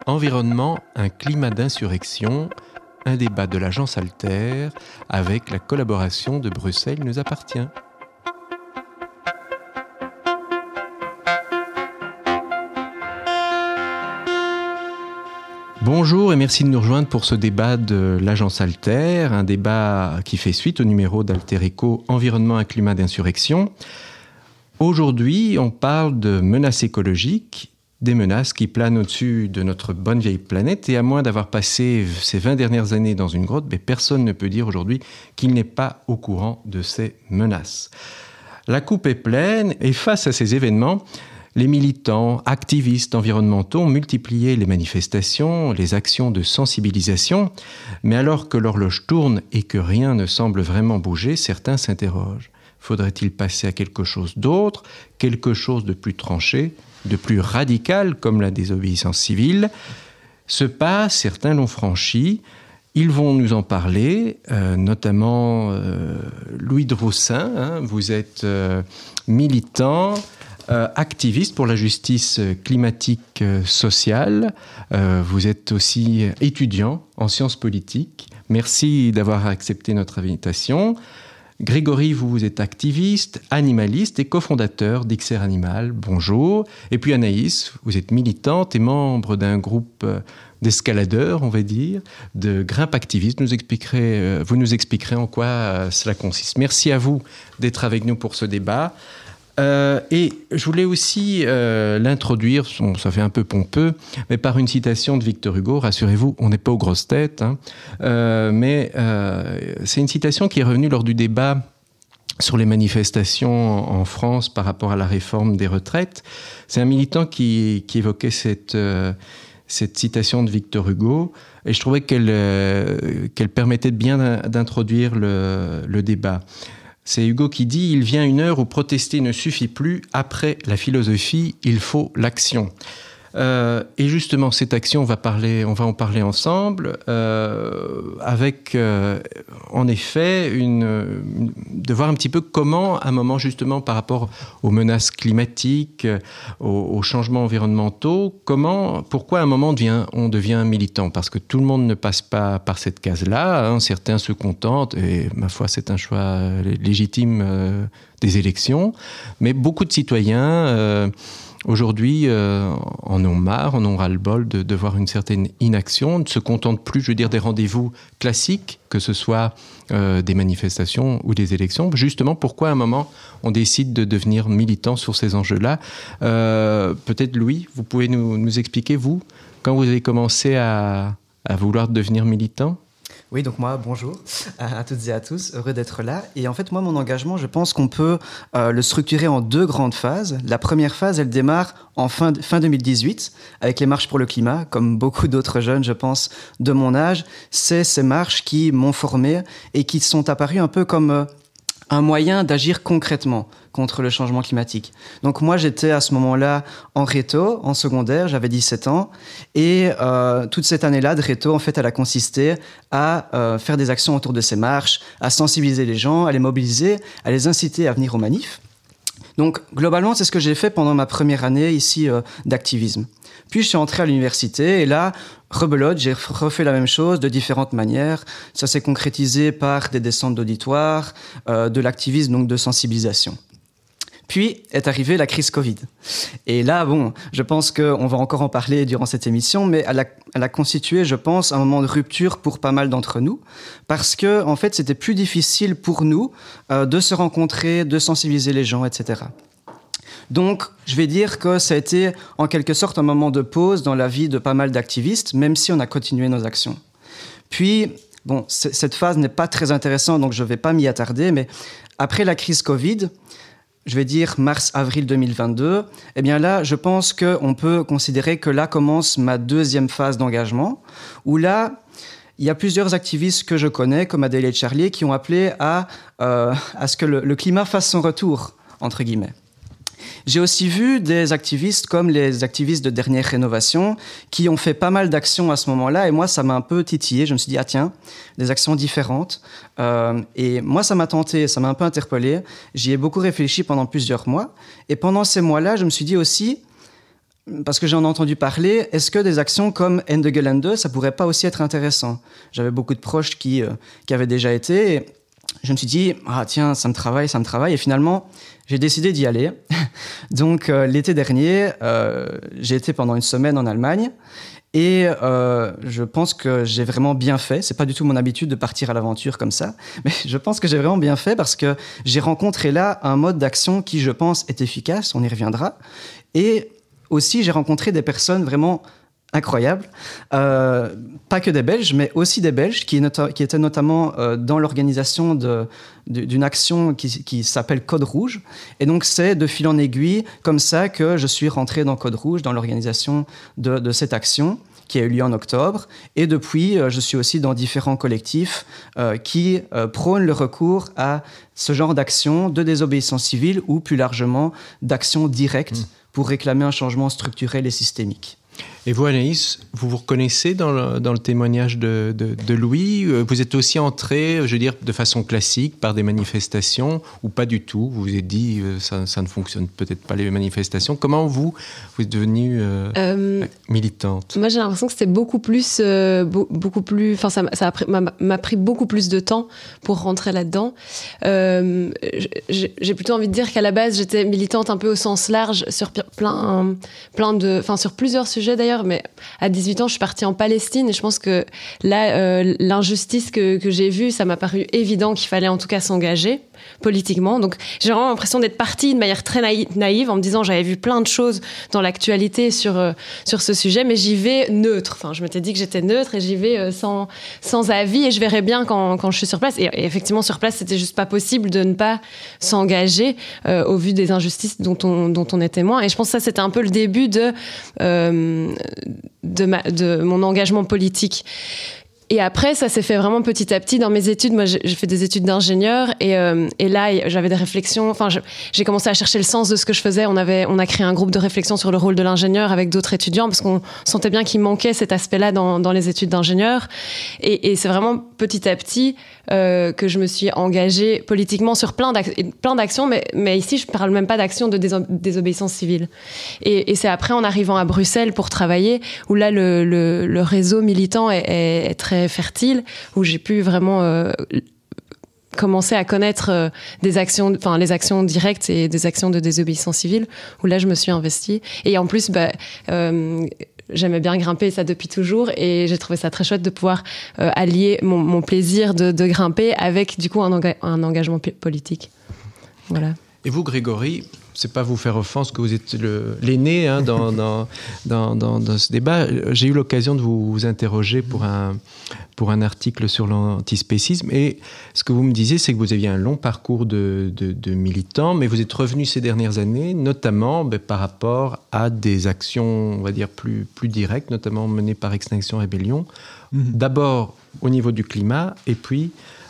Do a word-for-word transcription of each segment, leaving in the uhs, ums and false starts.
Environnement, un climat d'insurrection, un débat de l'agence Alter avec la collaboration de Bruxelles nous appartient. Bonjour et merci de nous rejoindre pour ce débat de l'agence Alter, un débat qui fait suite au numéro d'Alter Eco Environnement, un climat d'insurrection. Aujourd'hui, on parle de menaces écologiques, des menaces qui planent au-dessus de notre bonne vieille planète. Et à moins d'avoir passé ces vingt dernières années dans une grotte, mais personne ne peut dire aujourd'hui qu'il n'est pas au courant de ces menaces. La coupe est pleine et face à ces événements, les militants, activistes environnementaux ont multiplié les manifestations, les actions de sensibilisation. Mais alors que l'horloge tourne et que rien ne semble vraiment bouger, certains s'interrogent. Faudrait-il passer à quelque chose d'autre, quelque chose de plus tranché, de plus radical, comme la désobéissance civile? Ce pas, certains l'ont franchi. Ils vont nous en parler, euh, notamment euh, Louis Droussin. Hein, vous êtes euh, militant, euh, activiste pour la justice climatique euh, sociale. Euh, vous êtes aussi étudiant en sciences politiques. Merci d'avoir accepté notre invitation. Grégory, vous, vous êtes activiste, animaliste et cofondateur d'Ixer Animal. Bonjour. Et puis Anaïs, vous êtes militante et membre d'un groupe d'escaladeurs, on va dire, de grimpe activiste. Vous nous expliquerez, vous nous expliquerez en quoi cela consiste. Merci à vous d'être avec nous pour ce débat. Euh, et je voulais aussi euh, l'introduire, bon, ça fait un peu pompeux, mais par une citation de Victor Hugo. Rassurez-vous, on n'est pas aux grosses têtes, hein, euh, mais euh, c'est une citation qui est revenue lors du débat sur les manifestations en France par rapport à la réforme des retraites. C'est un militant qui, qui évoquait cette, euh, cette citation de Victor Hugo, et je trouvais qu'elle, euh, qu'elle permettait bien d'introduire le, le débat. C'est Hugo qui dit « Il vient une heure où protester ne suffit plus. Après la philosophie, il faut l'action. Euh, » Et justement, cette action, on va, parler, on va en parler ensemble, euh, avec, euh, en effet, une, une, de voir un petit peu comment, à un moment, justement, par rapport aux menaces climatiques, aux, aux changements environnementaux, comment, pourquoi, à un moment, devient, on devient militant. Parce que tout le monde ne passe pas par cette case-là. Hein, certains se contentent, et ma foi, c'est un choix légitime euh, des élections. Mais beaucoup de citoyens... Euh, Aujourd'hui, euh, en ont marre, en ont ras-le-bol de, de voir une certaine inaction, ne se contentent plus, je veux dire, des rendez-vous classiques, que ce soit euh, des manifestations ou des élections. Justement, pourquoi à un moment, on décide de devenir militant sur ces enjeux-là? euh, Peut-être, Louis, vous pouvez nous, nous expliquer, vous, quand vous avez commencé à, à vouloir devenir militant? Oui, donc moi, bonjour à toutes et à tous, heureux d'être là. Et en fait, moi, mon engagement, je pense qu'on peut euh, le structurer en deux grandes phases. La première phase, elle démarre en fin, fin deux mille dix-huit, avec les marches pour le climat, comme beaucoup d'autres jeunes, je pense, de mon âge. C'est ces marches qui m'ont formé et qui sont apparues un peu comme euh, un moyen d'agir concrètement contre le changement climatique. Donc moi, j'étais à ce moment-là en réto, en secondaire, j'avais dix-sept ans, et euh, toute cette année-là de réto, en fait, elle a consisté à euh, faire des actions autour de ces marches, à sensibiliser les gens, à les mobiliser, à les inciter à venir aux manifs. Donc, globalement, c'est ce que j'ai fait pendant ma première année ici euh, d'activisme. Puis, je suis entré à l'université et là, rebelote, j'ai refait la même chose de différentes manières. Ça s'est concrétisé par des descentes d'auditoire, euh, de l'activisme, donc de sensibilisation. Puis est arrivée la crise Covid. Et là, bon, je pense qu'on va encore en parler durant cette émission, mais elle a, elle a constitué, je pense, un moment de rupture pour pas mal d'entre nous, parce que, en fait, c'était plus difficile pour nous euh, de se rencontrer, de sensibiliser les gens, et cetera. Donc, je vais dire que ça a été, en quelque sorte, un moment de pause dans la vie de pas mal d'activistes, même si on a continué nos actions. Puis, bon, c- cette phase n'est pas très intéressante, donc je ne vais pas m'y attarder, mais après la crise Covid, je vais dire mars-avril deux mille vingt-deux, eh bien là, je pense qu'on peut considérer que là commence ma deuxième phase d'engagement, où là, il y a plusieurs activistes que je connais, comme Adèle et Charlie, qui ont appelé à, euh, à ce que le, le climat fasse son retour, entre guillemets. J'ai aussi vu des activistes comme les activistes de Dernière Rénovation qui ont fait pas mal d'actions à ce moment-là et moi, ça m'a un peu titillé. Je me suis dit, ah tiens, des actions différentes. Euh, et moi, ça m'a tenté, ça m'a un peu interpellé. J'y ai beaucoup réfléchi pendant plusieurs mois. Et pendant ces mois-là, je me suis dit aussi, parce que j'en ai entendu parler, est-ce que des actions comme Ende Gelände, ça pourrait pas aussi être intéressant? J'avais beaucoup de proches qui, euh, qui avaient déjà été, et je me suis dit, ah tiens, ça me travaille, ça me travaille, et finalement, j'ai décidé d'y aller. Donc, euh, l'été dernier, euh, j'ai été pendant une semaine en Allemagne, et euh, je pense que j'ai vraiment bien fait. C'est pas du tout mon habitude de partir à l'aventure comme ça, mais je pense que j'ai vraiment bien fait parce que j'ai rencontré là un mode d'action qui, je pense, est efficace, on y reviendra, et aussi, j'ai rencontré des personnes vraiment incroyables, euh, pas que des Belges, mais aussi des Belges qui, nota- qui étaient notamment euh, dans l'organisation de, de, d'une action qui, qui s'appelle Code Rouge. Et donc, c'est de fil en aiguille, comme ça, que je suis rentré dans Code Rouge, dans l'organisation de, de cette action qui a eu lieu en octobre. Et depuis, euh, je suis aussi dans différents collectifs euh, qui euh, prônent le recours à ce genre d'action de désobéissance civile ou plus largement d'action directe mmh. pour réclamer un changement structurel et systémique. Et vous, Anaïs, vous vous reconnaissez dans le, dans le témoignage de, de, de Louis? Vous êtes aussi entré, je veux dire, de façon classique par des manifestations ou pas du tout? Vous vous êtes dit, ça, ça ne fonctionne peut-être pas les manifestations. Comment vous, vous êtes devenue euh, euh, militante? Moi, j'ai l'impression que c'était beaucoup plus, euh, beaucoup plus, enfin, ça, ça a pris, m'a, m'a pris beaucoup plus de temps pour rentrer là-dedans. Euh, j'ai, j'ai plutôt envie de dire qu'à la base, j'étais militante un peu au sens large sur plein, plein de, enfin, sur plusieurs sujets d'ailleurs. Mais à dix-huit ans, je suis partie en Palestine et je pense que là, euh, l'injustice que, que j'ai vue, ça m'a paru évident qu'il fallait en tout cas s'engager politiquement. Donc, j'ai vraiment l'impression d'être partie de manière très naïve, naïve en me disant j'avais vu plein de choses dans l'actualité sur, euh, sur ce sujet, mais j'y vais neutre. Enfin, je m'étais dit que j'étais neutre et j'y vais euh, sans, sans avis et je verrai bien quand, quand je suis sur place. Et, et effectivement, sur place, c'était juste pas possible de ne pas s'engager euh, au vu des injustices dont on, dont on est témoin. Et je pense que ça, c'était un peu le début de... Euh, De, ma, de mon engagement politique. Et après, ça s'est fait vraiment petit à petit dans mes études. Moi, j'ai, j'ai fait des études d'ingénieur et, euh, et là, j'avais des réflexions. Enfin, je, j'ai commencé à chercher le sens de ce que je faisais. On avait, on a créé un groupe de réflexion sur le rôle de l'ingénieur avec d'autres étudiants parce qu'on sentait bien qu'il manquait cet aspect-là dans, dans les études d'ingénieur. Et, et c'est vraiment petit à petit euh, que je me suis engagée politiquement sur plein, d'ac- plein d'actions. Mais, mais ici, je parle même pas d'actions de déso- désobéissance civile. Et, et c'est après, en arrivant à Bruxelles pour travailler, où là, le, le, le réseau militant est, est, est très fertile, où j'ai pu vraiment euh, commencer à connaître euh, des actions, enfin les actions directes et des actions de désobéissance civile, où là je me suis investie. Et en plus, bah, euh, j'aimais bien grimper, ça depuis toujours, et j'ai trouvé ça très chouette de pouvoir euh, allier mon, mon plaisir de, de grimper avec du coup un, enga- un engagement p- politique. Voilà. Et vous, Grégory, c'est pas vous faire offense que vous êtes le, l'aîné hein, dans, dans, dans, dans, dans ce débat. J'ai eu l'occasion de vous, vous interroger pour un, pour un article sur l'antispécisme. Et ce que vous me disiez, c'est que vous aviez un long parcours de, de, de militant, mais vous êtes revenu ces dernières années, notamment ben, par rapport à des actions, on va dire, plus, plus directes, notamment menées par Extinction Rebellion. Mmh. D'abord au niveau du climat, et puis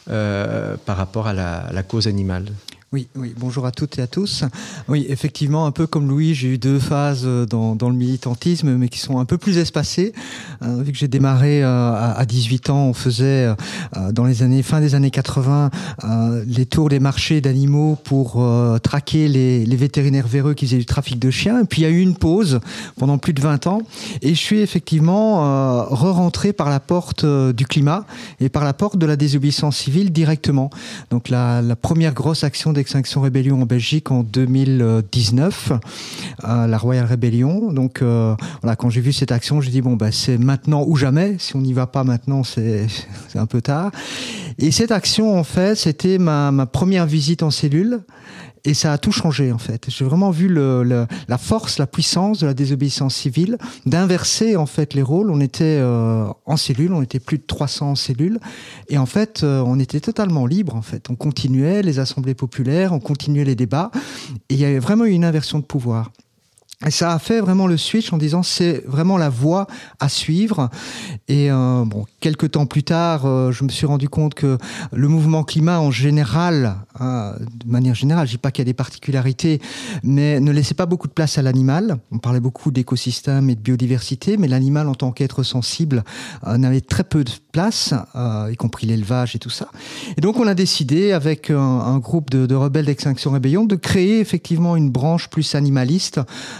euh, par rapport à la, à la cause animale. Oui, oui, bonjour à toutes et à tous. Oui, effectivement, un peu comme Louis, j'ai eu deux phases dans, dans le militantisme, mais qui sont un peu plus espacées. Euh, vu que j'ai démarré euh, à, à dix-huit ans, on faisait euh, dans les années fin des années quatre-vingts euh, les tours des marchés d'animaux pour euh, traquer les, les vétérinaires véreux qui faisaient du trafic de chiens. Et puis il y a eu une pause pendant plus de vingt ans, et je suis effectivement euh, re-rentré par la porte euh, du climat et par la porte de la désobéissance civile directement. Donc la, la première grosse action d'Extinction Rebellion en Belgique en deux mille dix-neuf, euh, la Royal Rebellion. Donc euh, voilà, quand j'ai vu cette action, j'ai dit bon bah c'est maintenant ou jamais. Si on n'y va pas maintenant, c'est, c'est un peu tard. Et cette action en fait, c'était ma, ma première visite en cellule. Et ça a tout changé, en fait. J'ai vraiment vu le, le, la force, la puissance de la désobéissance civile, d'inverser, en fait, les rôles. On était euh, en cellule, on était plus de trois cents en cellule. Et en fait, euh, on était totalement libre, en fait. On continuait les assemblées populaires, on continuait les débats. Et il y avait vraiment eu une inversion de pouvoir. Et ça a fait vraiment le switch en disant c'est vraiment la voie à suivre. Et euh, bon, quelques temps plus tard, euh, je me suis rendu compte que le mouvement climat en général, euh, de manière générale, je dis pas qu'il y a des particularités, mais ne laissait pas beaucoup de place à l'animal. On parlait beaucoup d'écosystèmes et de biodiversité, mais l'animal en tant qu'être sensible euh, n'avait très peu de place, euh, y compris l'élevage et tout ça. Et donc on a décidé avec un, un groupe de, de rebelles d'Extinction Rebellion de créer effectivement une branche plus animaliste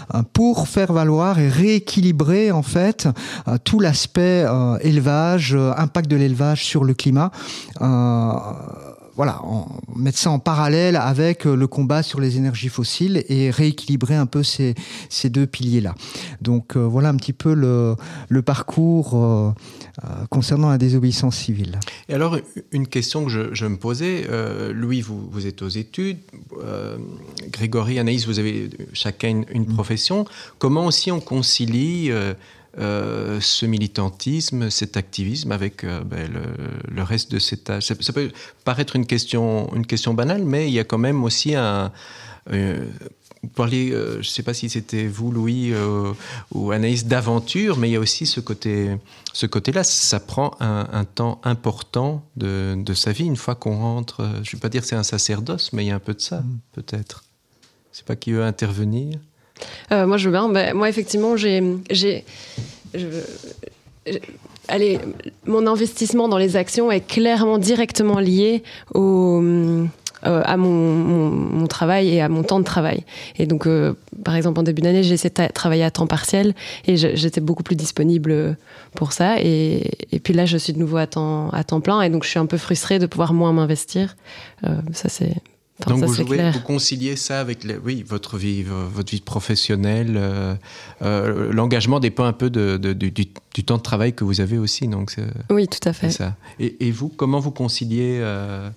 pour faire valoir et rééquilibrer en fait tout l'aspect euh, élevage, impact de l'élevage sur le climat. Euh, Voilà, on mettre ça en parallèle avec le combat sur les énergies fossiles et rééquilibrer un peu ces, ces deux piliers-là. Donc euh, voilà un petit peu le, le parcours euh, euh, concernant la désobéissance civile. Et alors, une question que je, je me posais, euh, Louis, vous, vous êtes aux études, euh, Grégory, Anaïs, vous avez chacun une, une profession. Comment aussi on concilie euh, Euh, ce militantisme, cet activisme avec euh, ben, le, le reste de cet âge. Ça, ça peut paraître une question, une question banale, mais il y a quand même aussi un... Euh, vous parliez, euh, je ne sais pas si c'était vous, Louis, euh, ou Anaïs, d'aventure, mais il y a aussi ce, côté, ce côté-là. Ça prend un, un temps important de, de sa vie, une fois qu'on rentre... Je ne vais pas dire que c'est un sacerdoce, mais il y a un peu de ça, mmh. peut-être. Je ne sais pas qui veut intervenir. Euh, moi, je veux bien. Ben, moi, effectivement, j'ai, j'ai, je, j'ai, allez, mon investissement dans les actions est clairement directement lié au, euh, à mon, mon, mon travail et à mon temps de travail. Et donc, euh, par exemple, en début d'année, j'ai essayé de travailler à temps partiel et je, j'étais beaucoup plus disponible pour ça. Et, et puis là, je suis de nouveau à temps, à temps plein et donc je suis un peu frustrée de pouvoir moins m'investir. Euh, ça, c'est... Enfin, donc ça, vous, jouez, vous conciliez ça avec les, oui, votre vie, votre vie professionnelle. Euh, euh, l'engagement dépend un peu de, de, du, du temps de travail que vous avez aussi. Donc c'est, oui, tout à fait. C'est ça. Et, et vous, comment vous conciliez euh,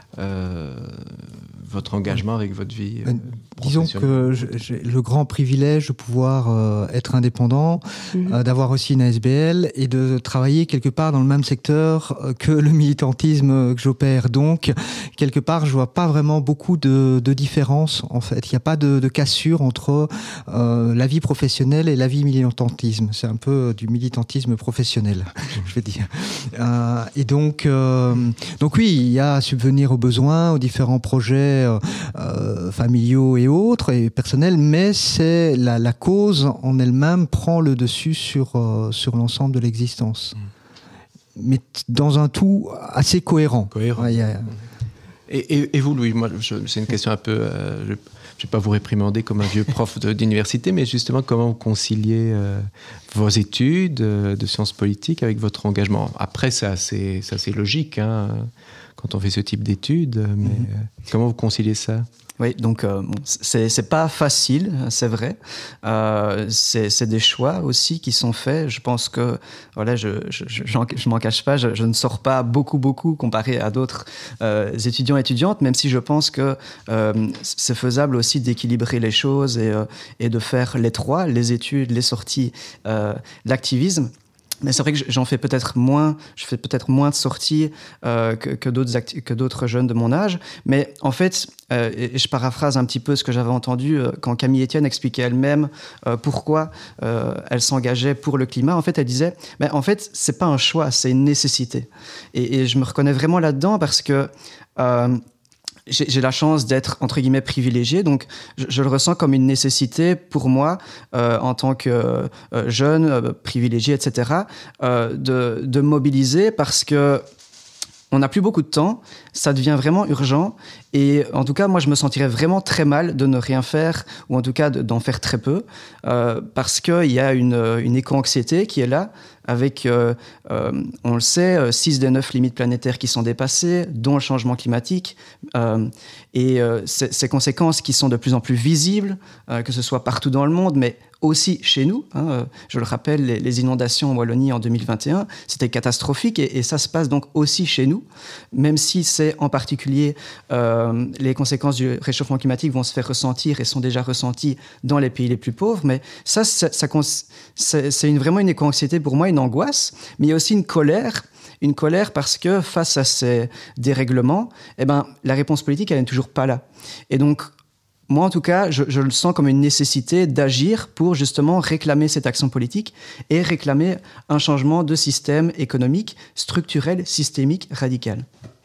euh, votre engagement avec votre vie euh, Disons que j'ai le grand privilège de pouvoir euh, être indépendant, mmh. euh, d'avoir aussi une A S B L et de travailler quelque part dans le même secteur que le militantisme que j'opère. Donc, quelque part, je vois pas vraiment beaucoup de, de différence, en fait. Il n'y a pas de, de cassure entre euh, la vie professionnelle et la vie militantisme. C'est un peu du militantisme professionnel, je vais dire. Euh, et donc, euh, donc oui, il y a à subvenir aux besoins, aux différents projets euh, euh, familiaux et autres et personnels, mais c'est la, la cause en elle-même prend le dessus sur, euh, sur l'ensemble de l'existence. Mmh. Mais t- dans un tout assez cohérent. Cohérent. Ouais, a... et, et, et vous, Louis, moi, je, c'est une question un peu... Euh, je... Je ne vais pas vous réprimander comme un vieux prof de, d'université, mais justement, comment vous conciliez euh, vos études euh, de sciences politiques avec votre engagement ? Après, c'est assez, c'est assez logique hein, quand on fait ce type d'études, mais mmh. euh, comment vous conciliez ça ? Oui, donc euh, bon, c'est, c'est pas facile, c'est vrai. Euh, c'est, c'est des choix aussi qui sont faits. Je pense que, voilà, je, je, je, je m'en cache pas, je, je ne sors pas beaucoup, beaucoup comparé à d'autres euh, étudiants et étudiantes, même si je pense que euh, c'est faisable aussi d'équilibrer les choses et, euh, et de faire les trois, les études, les sorties, euh, l'activisme. Mais c'est vrai que j'en fais peut-être moins, je fais peut-être moins de sorties euh, que, que, d'autres acti- que d'autres jeunes de mon âge. Mais en fait, euh, et je paraphrase un petit peu ce que j'avais entendu euh, quand Camille Etienne expliquait elle-même euh, pourquoi euh, elle s'engageait pour le climat. En fait, elle disait, ben, en fait, c'est pas un choix, c'est une nécessité. Et, et je me reconnais vraiment là-dedans parce que euh, J'ai, j'ai la chance d'être, entre guillemets, privilégié, donc je, je le ressens comme une nécessité pour moi, euh, en tant que euh, jeune, euh, privilégié, et cetera, euh, de, de mobiliser parce que on n'a plus beaucoup de temps, ça devient vraiment urgent et en tout cas, moi, je me sentirais vraiment très mal de ne rien faire ou en tout cas de, d'en faire très peu euh, parce qu'il y a une, une éco-anxiété qui est là avec, euh, euh, on le sait, six des neuf limites planétaires qui sont dépassées, dont le changement climatique euh, et euh, ces, ces conséquences qui sont de plus en plus visibles, euh, que ce soit partout dans le monde, mais aussi chez nous. Hein, je le rappelle, les, les inondations en Wallonie en deux mille vingt et un, c'était catastrophique et, et ça se passe donc aussi chez nous, même si c'est en particulier euh, les conséquences du réchauffement climatique vont se faire ressentir et sont déjà ressenties dans les pays les plus pauvres, mais ça, ça, ça c'est, c'est une, vraiment une éco-anxiété pour moi, une angoisse, mais il y a aussi une colère Une colère parce que face à ces dérèglements, eh ben, la réponse politique, elle n'est toujours pas là. Et donc, moi, en tout cas, je, je le sens comme une nécessité d'agir pour justement réclamer cette action politique et réclamer un changement de système économique, structurel, systémique, radical.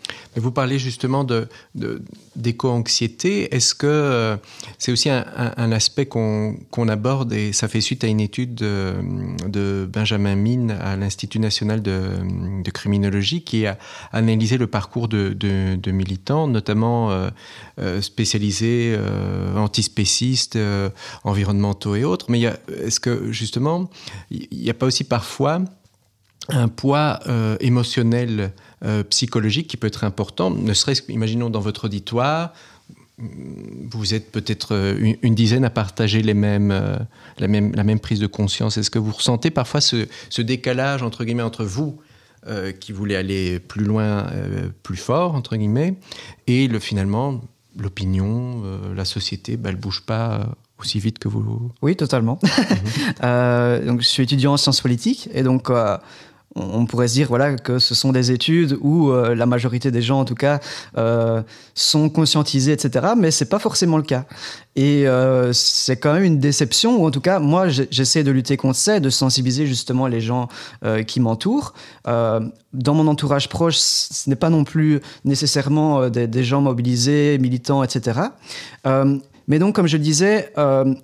Mais vous parlez justement de, de, d'éco-anxiété. Est-ce que euh, c'est aussi un, un, un aspect qu'on, qu'on aborde, et ça fait suite à une étude de, de Benjamin Min à l'Institut national de, de criminologie qui a analysé le parcours de, de, de militants, notamment euh, euh, spécialisés, euh, antispécistes, euh, environnementaux et autres. Mais il y a, est-ce que justement, il n'y a pas aussi parfois un poids euh, émotionnel, euh, psychologique qui peut être important, ne serait-ce qu'imaginons dans votre auditoire, vous êtes peut-être une, une dizaine à partager les mêmes, euh, la, même, la même prise de conscience. Est-ce que vous ressentez parfois ce, ce décalage entre guillemets entre vous euh, qui voulez aller plus loin, euh, plus fort entre guillemets, et le, finalement l'opinion, euh, la société, bah, elle bouge pas aussi vite que vous? Oui, totalement. Mm-hmm. euh, donc, je suis étudiant en sciences politiques et donc euh, on pourrait se dire voilà, que ce sont des études où euh, la majorité des gens, en tout cas, euh, sont conscientisés, et cetera. Mais ce n'est pas forcément le cas. Et euh, c'est quand même une déception, ou en tout cas, moi, j'essaie de lutter contre ça et de sensibiliser justement les gens euh, qui m'entourent. Euh, dans mon entourage proche, ce n'est pas non plus nécessairement euh, des, des gens mobilisés, militants, et cetera. Euh, mais donc, comme je le disais... Euh,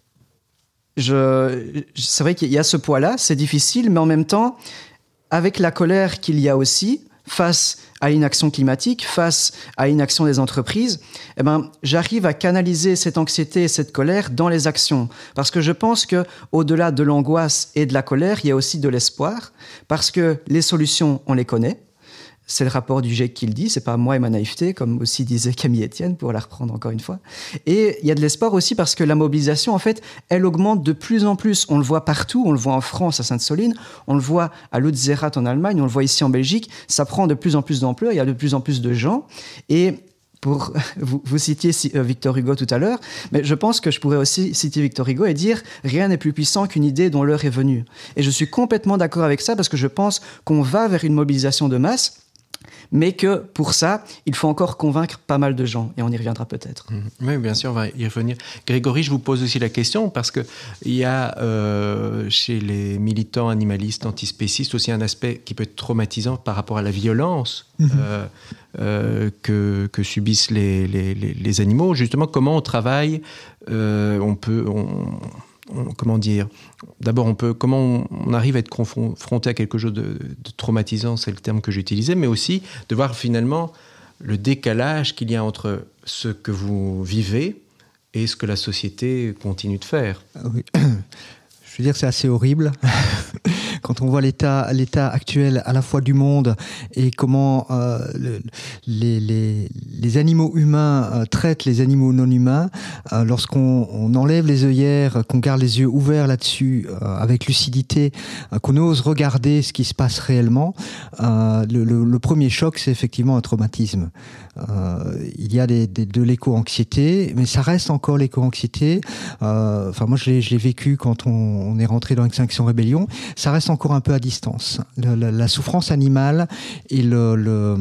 je, c'est vrai qu'il y a ce poids-là, c'est difficile, mais en même temps... Avec la colère qu'il y a aussi face à l'inaction climatique, face à l'inaction des entreprises, eh ben, j'arrive à canaliser cette anxiété et cette colère dans les actions. Parce que je pense qu'au-delà de l'angoisse et de la colère, il y a aussi de l'espoir. Parce que les solutions, on les connaît. C'est le rapport du GIEC qui le dit, c'est pas moi et ma naïveté, comme aussi disait Camille Etienne, pour la reprendre encore une fois. Et il y a de l'espoir aussi parce que la mobilisation, en fait, elle augmente de plus en plus. On le voit partout, on le voit en France, à Sainte-Soline, on le voit à Lutzerat en Allemagne, on le voit ici en Belgique. Ça prend de plus en plus d'ampleur, il y a de plus en plus de gens. Et pour vous, vous citiez Victor Hugo tout à l'heure, mais je pense que je pourrais aussi citer Victor Hugo et dire « Rien n'est plus puissant qu'une idée dont l'heure est venue ». Et je suis complètement d'accord avec ça parce que je pense qu'on va vers une mobilisation de masse, mais que pour ça, il faut encore convaincre pas mal de gens, et on y reviendra peut-être. Oui, bien sûr, on va y revenir. Grégory, je vous pose aussi la question, parce qu'il y a euh, chez les militants animalistes, antispécistes, aussi un aspect qui peut être traumatisant par rapport à la violence mmh. euh, euh, que, que subissent les, les, les, les animaux. Justement, comment on travaille, euh, on peut... On, On, comment dire, d'abord on peut, comment on, on arrive à être confronté à quelque chose de, de traumatisant, c'est le terme que j'utilisais, mais aussi de voir finalement le décalage qu'il y a entre ce que vous vivez et ce que la société continue de faire. Oui. Je veux dire que c'est assez horrible quand on voit l'état, l'état actuel à la fois du monde et comment euh, le, les, les, les animaux humains euh, traitent les animaux non humains. Euh, lorsqu'on on enlève les œillères, qu'on garde les yeux ouverts là-dessus euh, avec lucidité, euh, qu'on ose regarder ce qui se passe réellement, euh, le, le, le premier choc, c'est effectivement un traumatisme. Euh, il y a des, des, de l'éco-anxiété, mais ça reste encore l'éco-anxiété. Euh, enfin, moi, je l'ai, je l'ai vécu quand on, on est rentré dans Extinction Rébellion. Ça reste encore un peu à distance. Le, la, la souffrance animale et le, le,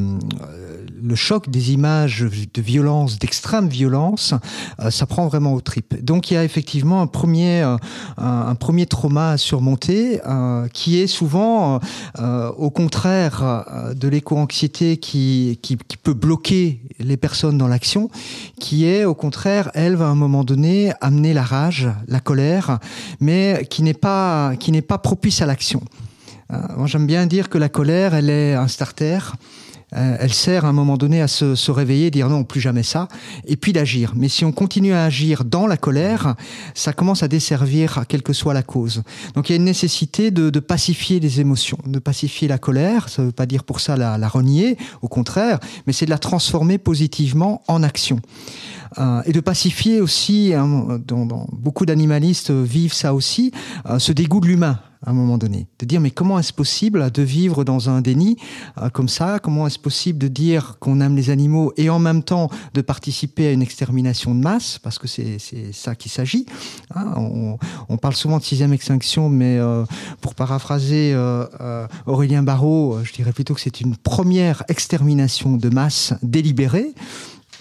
le choc des images de violence, d'extrême violence, euh, ça prend vraiment aux tripes. Donc, il y a effectivement un premier, euh, un, un premier trauma à surmonter, euh, qui est souvent, euh, au contraire, euh, de l'éco-anxiété qui, qui, qui peut bloquer les personnes dans l'action, qui est au contraire, elle va à un moment donné amener la rage, la colère, mais qui n'est pas, qui n'est pas propice à l'action. Euh, moi j'aime bien dire que la colère, elle est un starter. Elle sert à un moment donné à se, se réveiller, dire non, plus jamais ça, et puis d'agir. Mais si on continue à agir dans la colère, ça commence à desservir quelle que soit la cause. Donc il y a une nécessité de, de pacifier les émotions, de pacifier la colère. Ça ne veut pas dire pour ça la, la renier, au contraire, mais c'est de la transformer positivement en action. Euh, et de pacifier aussi, hein, dans, dans, beaucoup d'animalistes vivent ça aussi, euh, ce dégoût de l'humain à un moment donné. De dire mais comment est-ce possible de vivre dans un déni euh, comme ça? Comment est-ce possible de dire qu'on aime les animaux et en même temps de participer à une extermination de masse? Parce que c'est, c'est ça qu'il s'agit. Hein, on, on parle souvent de sixième extinction, mais euh, pour paraphraser euh, euh, Aurélien Barraud, je dirais plutôt que c'est une première extermination de masse délibérée. Et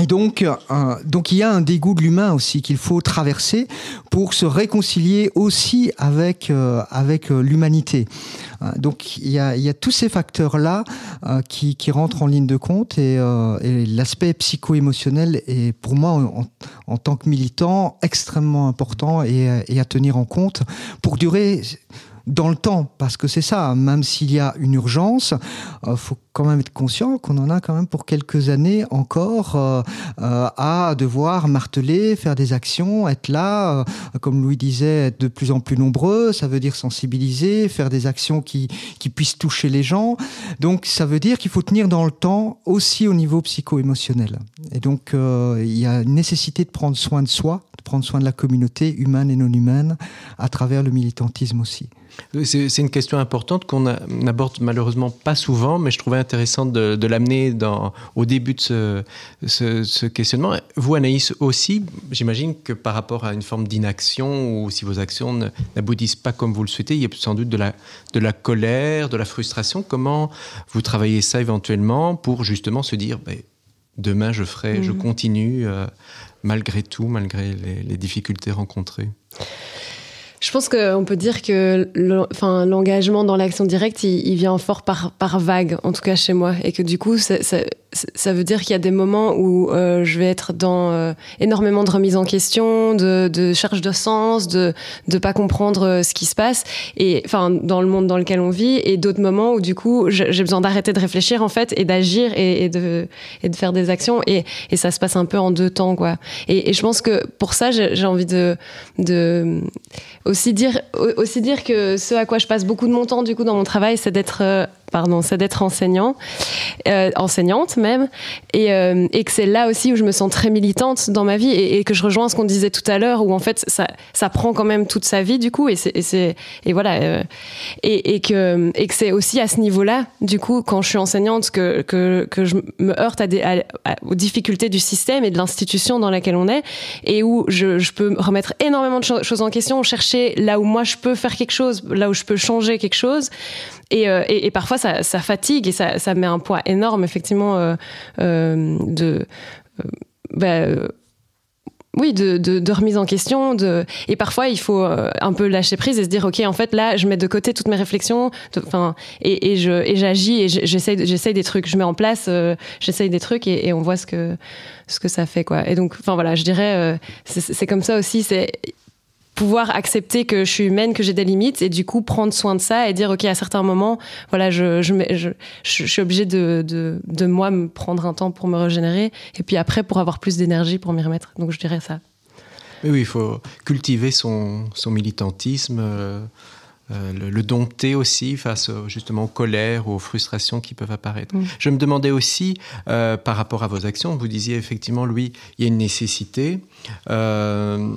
Et donc, euh, donc il y a un dégoût de l'humain aussi qu'il faut traverser pour se réconcilier aussi avec, euh, avec euh, l'humanité. Euh, donc il y a, il y a tous ces facteurs-là euh, qui, qui rentrent en ligne de compte et, euh, et l'aspect psycho-émotionnel est pour moi en, en tant que militant extrêmement important et, et à tenir en compte pour durer dans le temps, parce que c'est ça, même s'il y a une urgence, il euh, faut quand même être conscient qu'on en a quand même pour quelques années encore euh, euh, à devoir marteler, faire des actions, être là, euh, comme Louis disait, être de plus en plus nombreux, ça veut dire sensibiliser, faire des actions qui, qui puissent toucher les gens, donc ça veut dire qu'il faut tenir dans le temps aussi au niveau psycho-émotionnel. Et donc euh, il y a une nécessité de prendre soin de soi, de prendre soin de la communauté humaine et non humaine à travers le militantisme aussi. C'est, c'est une question importante qu'on a, n'aborde malheureusement pas souvent, mais je trouvais intéressant de, de l'amener dans, au début de ce, ce, ce questionnement. Vous, Anaïs, aussi, j'imagine que par rapport à une forme d'inaction, ou si vos actions ne, n'aboutissent pas comme vous le souhaitez, il y a sans doute de la, de la colère, de la frustration. Comment vous travaillez ça éventuellement pour justement se dire ben, demain je ferai, mmh. je continue euh, malgré tout, malgré les, les difficultés rencontrées? Je pense qu'on peut dire que enfin, l'engagement dans l'action directe, il, il vient fort par, par vague, en tout cas chez moi. Et que du coup, ça, ça, ça veut dire qu'il y a des moments où euh, je vais être dans euh, énormément de remise en question, de, de cherche de sens, de ne pas comprendre ce qui se passe, et, enfin, dans le monde dans lequel on vit, et d'autres moments où du coup, j'ai besoin d'arrêter de réfléchir en fait, et d'agir et, et, de, et de faire des actions. Et, et ça se passe un peu en deux temps, quoi. Et, et je pense que pour ça, j'ai, j'ai envie de... de Aussi dire, aussi dire que ce à quoi je passe beaucoup de mon temps du coup dans mon travail, c'est d'être, euh, pardon, c'est d'être enseignant, euh, enseignante même, et, euh, et que c'est là aussi où je me sens très militante dans ma vie et, et que je rejoins ce qu'on disait tout à l'heure où en fait ça, ça prend quand même toute sa vie du coup et c'est, et, c'est, et voilà euh, et, et que et que c'est aussi à ce niveau-là du coup quand je suis enseignante que que que je me heurte à des, à, à, aux difficultés du système et de l'institution dans laquelle on est et où je, je peux remettre énormément de choses en question, chercher là où moi je peux faire quelque chose, là où je peux changer quelque chose, et, euh, et, et parfois ça, ça fatigue et ça, ça met un poids énorme effectivement euh, euh, de, euh, bah, euh, oui, de, de, de remise en question, de et parfois il faut euh, un peu lâcher prise et se dire ok en fait là je mets de côté toutes mes réflexions, enfin et, et je et j'agis et j'essaye j'essaye des trucs, je mets en place, euh, j'essaye des trucs et, et on voit ce que ce que ça fait quoi. Et donc enfin voilà je dirais euh, c'est, c'est comme ça aussi, c'est pouvoir accepter que je suis humaine, que j'ai des limites et du coup prendre soin de ça et dire ok à certains moments voilà je je je, je, je suis obligée de de de moi me prendre un temps pour me régénérer et puis après pour avoir plus d'énergie pour m'y remettre. Donc je dirais ça. Mais oui, il faut cultiver son son militantisme, euh, euh, le, le dompter aussi face justement aux colères, aux frustrations qui peuvent apparaître. Mmh. Je me demandais aussi euh, par rapport à vos actions, vous disiez effectivement Louis, il y a une nécessité. Euh,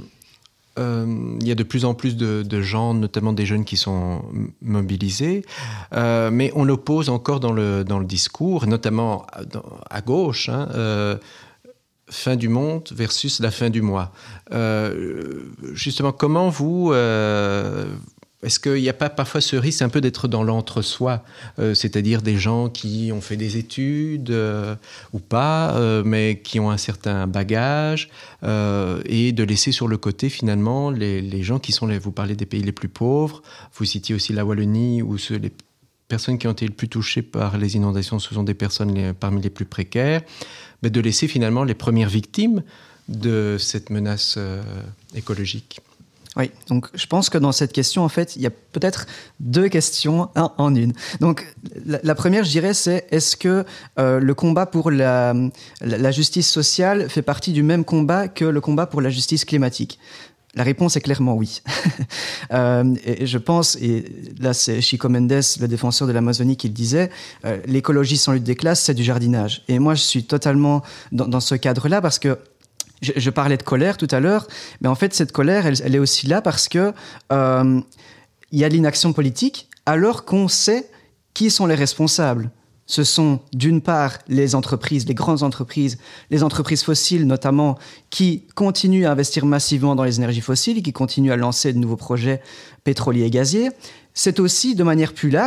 Euh, il y a de plus en plus de, de gens, notamment des jeunes qui sont mobilisés, euh, mais on l'oppose encore dans le, dans le discours, notamment dans, à gauche, hein, euh, fin du monde versus la fin du mois. Euh, justement, comment vous... Euh, Est-ce qu'il n'y a pas parfois ce risque un peu d'être dans l'entre-soi, euh, c'est-à-dire des gens qui ont fait des études euh, ou pas, euh, mais qui ont un certain bagage, euh, et de laisser sur le côté finalement les, les gens qui sont, les, vous parlez des pays les plus pauvres, vous citiez aussi la Wallonie, où ceux, les personnes qui ont été le plus touchées par les inondations, ce sont des personnes les, parmi les plus précaires, mais de laisser finalement les premières victimes de cette menace euh, écologique. Oui, donc je pense que dans cette question, en fait, il y a peut-être deux questions un, en une. Donc la, la première, je dirais, c'est est-ce que euh, le combat pour la, la, la justice sociale fait partie du même combat que le combat pour la justice climatique ? La réponse est clairement oui. euh, et je pense, et là c'est Chico Mendes, le défenseur de l'Amazonie, qui le disait, euh, l'écologie sans lutte des classes, c'est du jardinage. Et moi, je suis totalement dans, dans ce cadre-là parce que Je, je parlais de colère tout à l'heure, mais en fait, cette colère, elle, elle est aussi là parce que euh, y a l'inaction politique, alors qu'on sait qui sont les responsables. Ce sont, d'une part, les entreprises, les grandes entreprises, les entreprises fossiles notamment, qui continuent à investir massivement dans les énergies fossiles et qui continuent à lancer de nouveaux projets pétroliers et gaziers. C'est aussi, de manière plus large,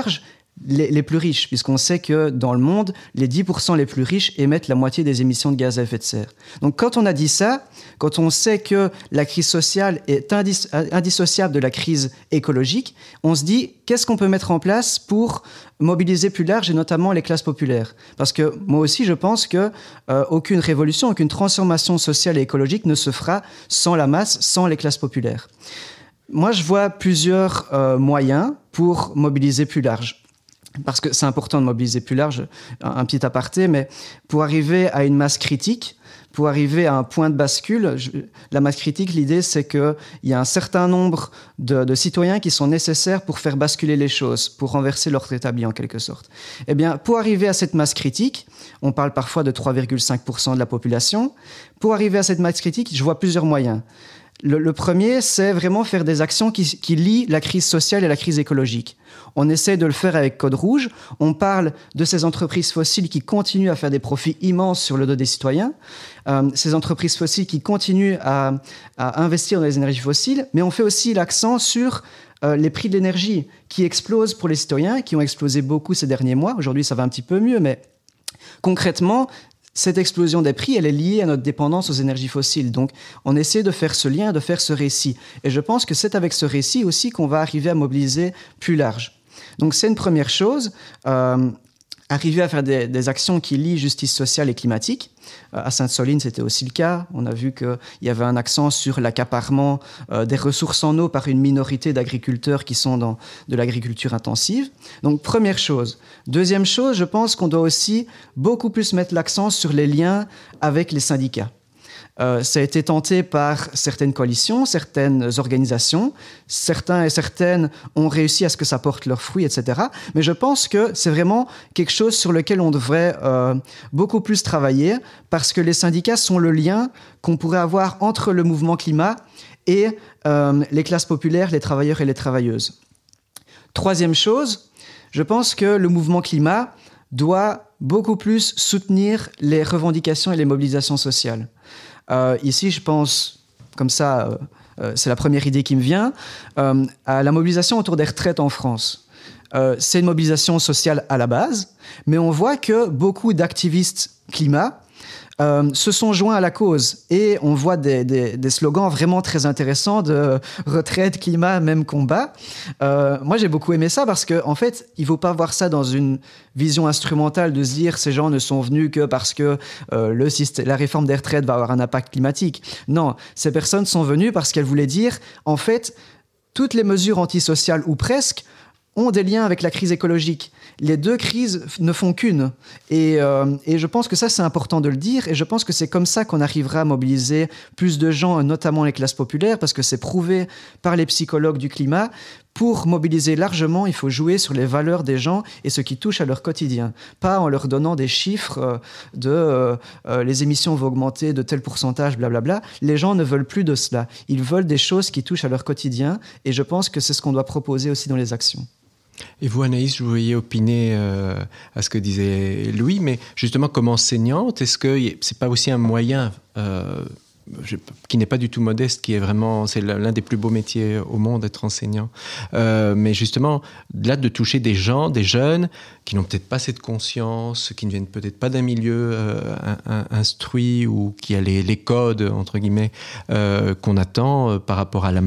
les, les plus riches, puisqu'on sait que dans le monde, les dix pour cent les plus riches émettent la moitié des émissions de gaz à effet de serre. Donc quand on a dit ça, quand on sait que la crise sociale est indis- indissociable de la crise écologique, on se dit qu'est-ce qu'on peut mettre en place pour mobiliser plus large et notamment les classes populaires. Parce que moi aussi, je pense que euh, aucune révolution, aucune transformation sociale et écologique ne se fera sans la masse, sans les classes populaires. Moi, je vois plusieurs euh, moyens pour mobiliser plus large. Parce que c'est important de mobiliser plus large, un, un petit aparté, mais pour arriver à une masse critique, pour arriver à un point de bascule, je, la masse critique, l'idée, c'est qu'il y a un certain nombre de, de citoyens qui sont nécessaires pour faire basculer les choses, pour renverser l'ordre établi en quelque sorte. Eh bien, pour arriver à cette masse critique, on parle parfois de trois virgule cinq pour cent de la population, pour arriver à cette masse critique, je vois plusieurs moyens. Le, le premier, c'est vraiment faire des actions qui, qui lient la crise sociale et la crise écologique. On essaie de le faire avec Code Rouge. On parle de ces entreprises fossiles qui continuent à faire des profits immenses sur le dos des citoyens. Euh, ces entreprises fossiles qui continuent à, à investir dans les énergies fossiles. Mais on fait aussi l'accent sur euh, les prix de l'énergie qui explosent pour les citoyens, qui ont explosé beaucoup ces derniers mois. Aujourd'hui, ça va un petit peu mieux, mais concrètement, cette explosion des prix, elle est liée à notre dépendance aux énergies fossiles. Donc, on essaie de faire ce lien, de faire ce récit. Et je pense que c'est avec ce récit aussi qu'on va arriver à mobiliser plus large. Donc, c'est une première chose. Euh, arriver à faire des, des actions qui lient justice sociale et climatique. Euh, à Sainte-Soline, c'était aussi le cas. On a vu qu'il y avait un accent sur l'accaparement euh, des ressources en eau par une minorité d'agriculteurs qui sont dans de l'agriculture intensive. Donc, première chose. Deuxième chose, je pense qu'on doit aussi beaucoup plus mettre l'accent sur les liens avec les syndicats. Euh, ça a été tenté par certaines coalitions, certaines organisations. Certains et certaines ont réussi à ce que ça porte leurs fruits, et cetera. Mais je pense que c'est vraiment quelque chose sur lequel on devrait euh, beaucoup plus travailler parce que les syndicats sont le lien qu'on pourrait avoir entre le mouvement climat et euh, les classes populaires, les travailleurs et les travailleuses. Troisième chose, je pense que le mouvement climat doit beaucoup plus soutenir les revendications et les mobilisations sociales. Euh, ici, je pense, comme ça, euh, euh, c'est la première idée qui me vient, euh, à la mobilisation autour des retraites en France. Euh, c'est une mobilisation sociale à la base, mais on voit que beaucoup d'activistes climat Euh, se sont joints à la cause et on voit des, des, des slogans vraiment très intéressants de retraite, climat, même combat. Euh, moi, j'ai beaucoup aimé ça parce qu'en en fait, il ne faut pas voir ça dans une vision instrumentale de se dire ces gens ne sont venus que parce que euh, le système, la réforme des retraites va avoir un impact climatique. Non, ces personnes sont venues parce qu'elles voulaient dire, en fait, toutes les mesures antisociales ou presque ont des liens avec la crise écologique. Les deux crises ne font qu'une. Et, euh, et je pense que ça, c'est important de le dire. Et je pense que c'est comme ça qu'on arrivera à mobiliser plus de gens, notamment les classes populaires, parce que c'est prouvé par les psychologues du climat. Pour mobiliser largement, il faut jouer sur les valeurs des gens et ce qui touche à leur quotidien. Pas en leur donnant des chiffres de euh, euh, les émissions vont augmenter de tel pourcentage, blablabla. Les gens ne veulent plus de cela. Ils veulent des choses qui touchent à leur quotidien. Et je pense que c'est ce qu'on doit proposer aussi dans les actions. Et vous, Anaïs, je vous voyais opiner euh, à ce que disait Louis, mais justement, comme enseignante, est-ce que c'est pas aussi un moyen euh, je, qui n'est pas du tout modeste, qui est vraiment, c'est l'un des plus beaux métiers au monde, être enseignant, euh, mais justement, là, de toucher des gens, des jeunes, qui n'ont peut-être pas cette conscience, qui ne viennent peut-être pas d'un milieu euh, un, un, instruit ou qui a les, les codes, entre guillemets, euh, qu'on attend euh, par rapport à la...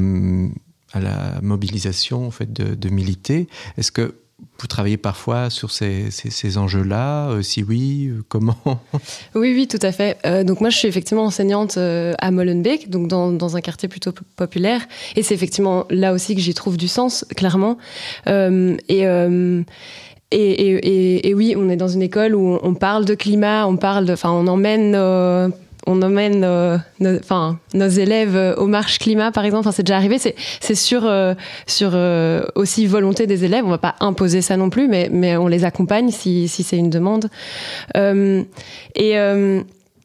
à la mobilisation en fait, de, de militer. Est-ce que vous travaillez parfois sur ces, ces, ces enjeux-là euh, Si oui, euh, comment Oui, oui, tout à fait. Euh, donc moi, je suis effectivement enseignante euh, à Molenbeek, donc dans, dans un quartier plutôt p- populaire. Et c'est effectivement là aussi que j'y trouve du sens, clairement. Euh, et... Euh, Et, et, et, et oui, on est dans une école où on, on parle de climat, on parle de, enfin, on emmène, euh, on emmène, euh, nos, enfin, nos élèves aux marches climat, par exemple. Enfin, c'est déjà arrivé. C'est, c'est sur, euh, sur euh, aussi volonté des élèves. On va pas imposer ça non plus, mais, mais on les accompagne si, si c'est une demande. Euh, et euh,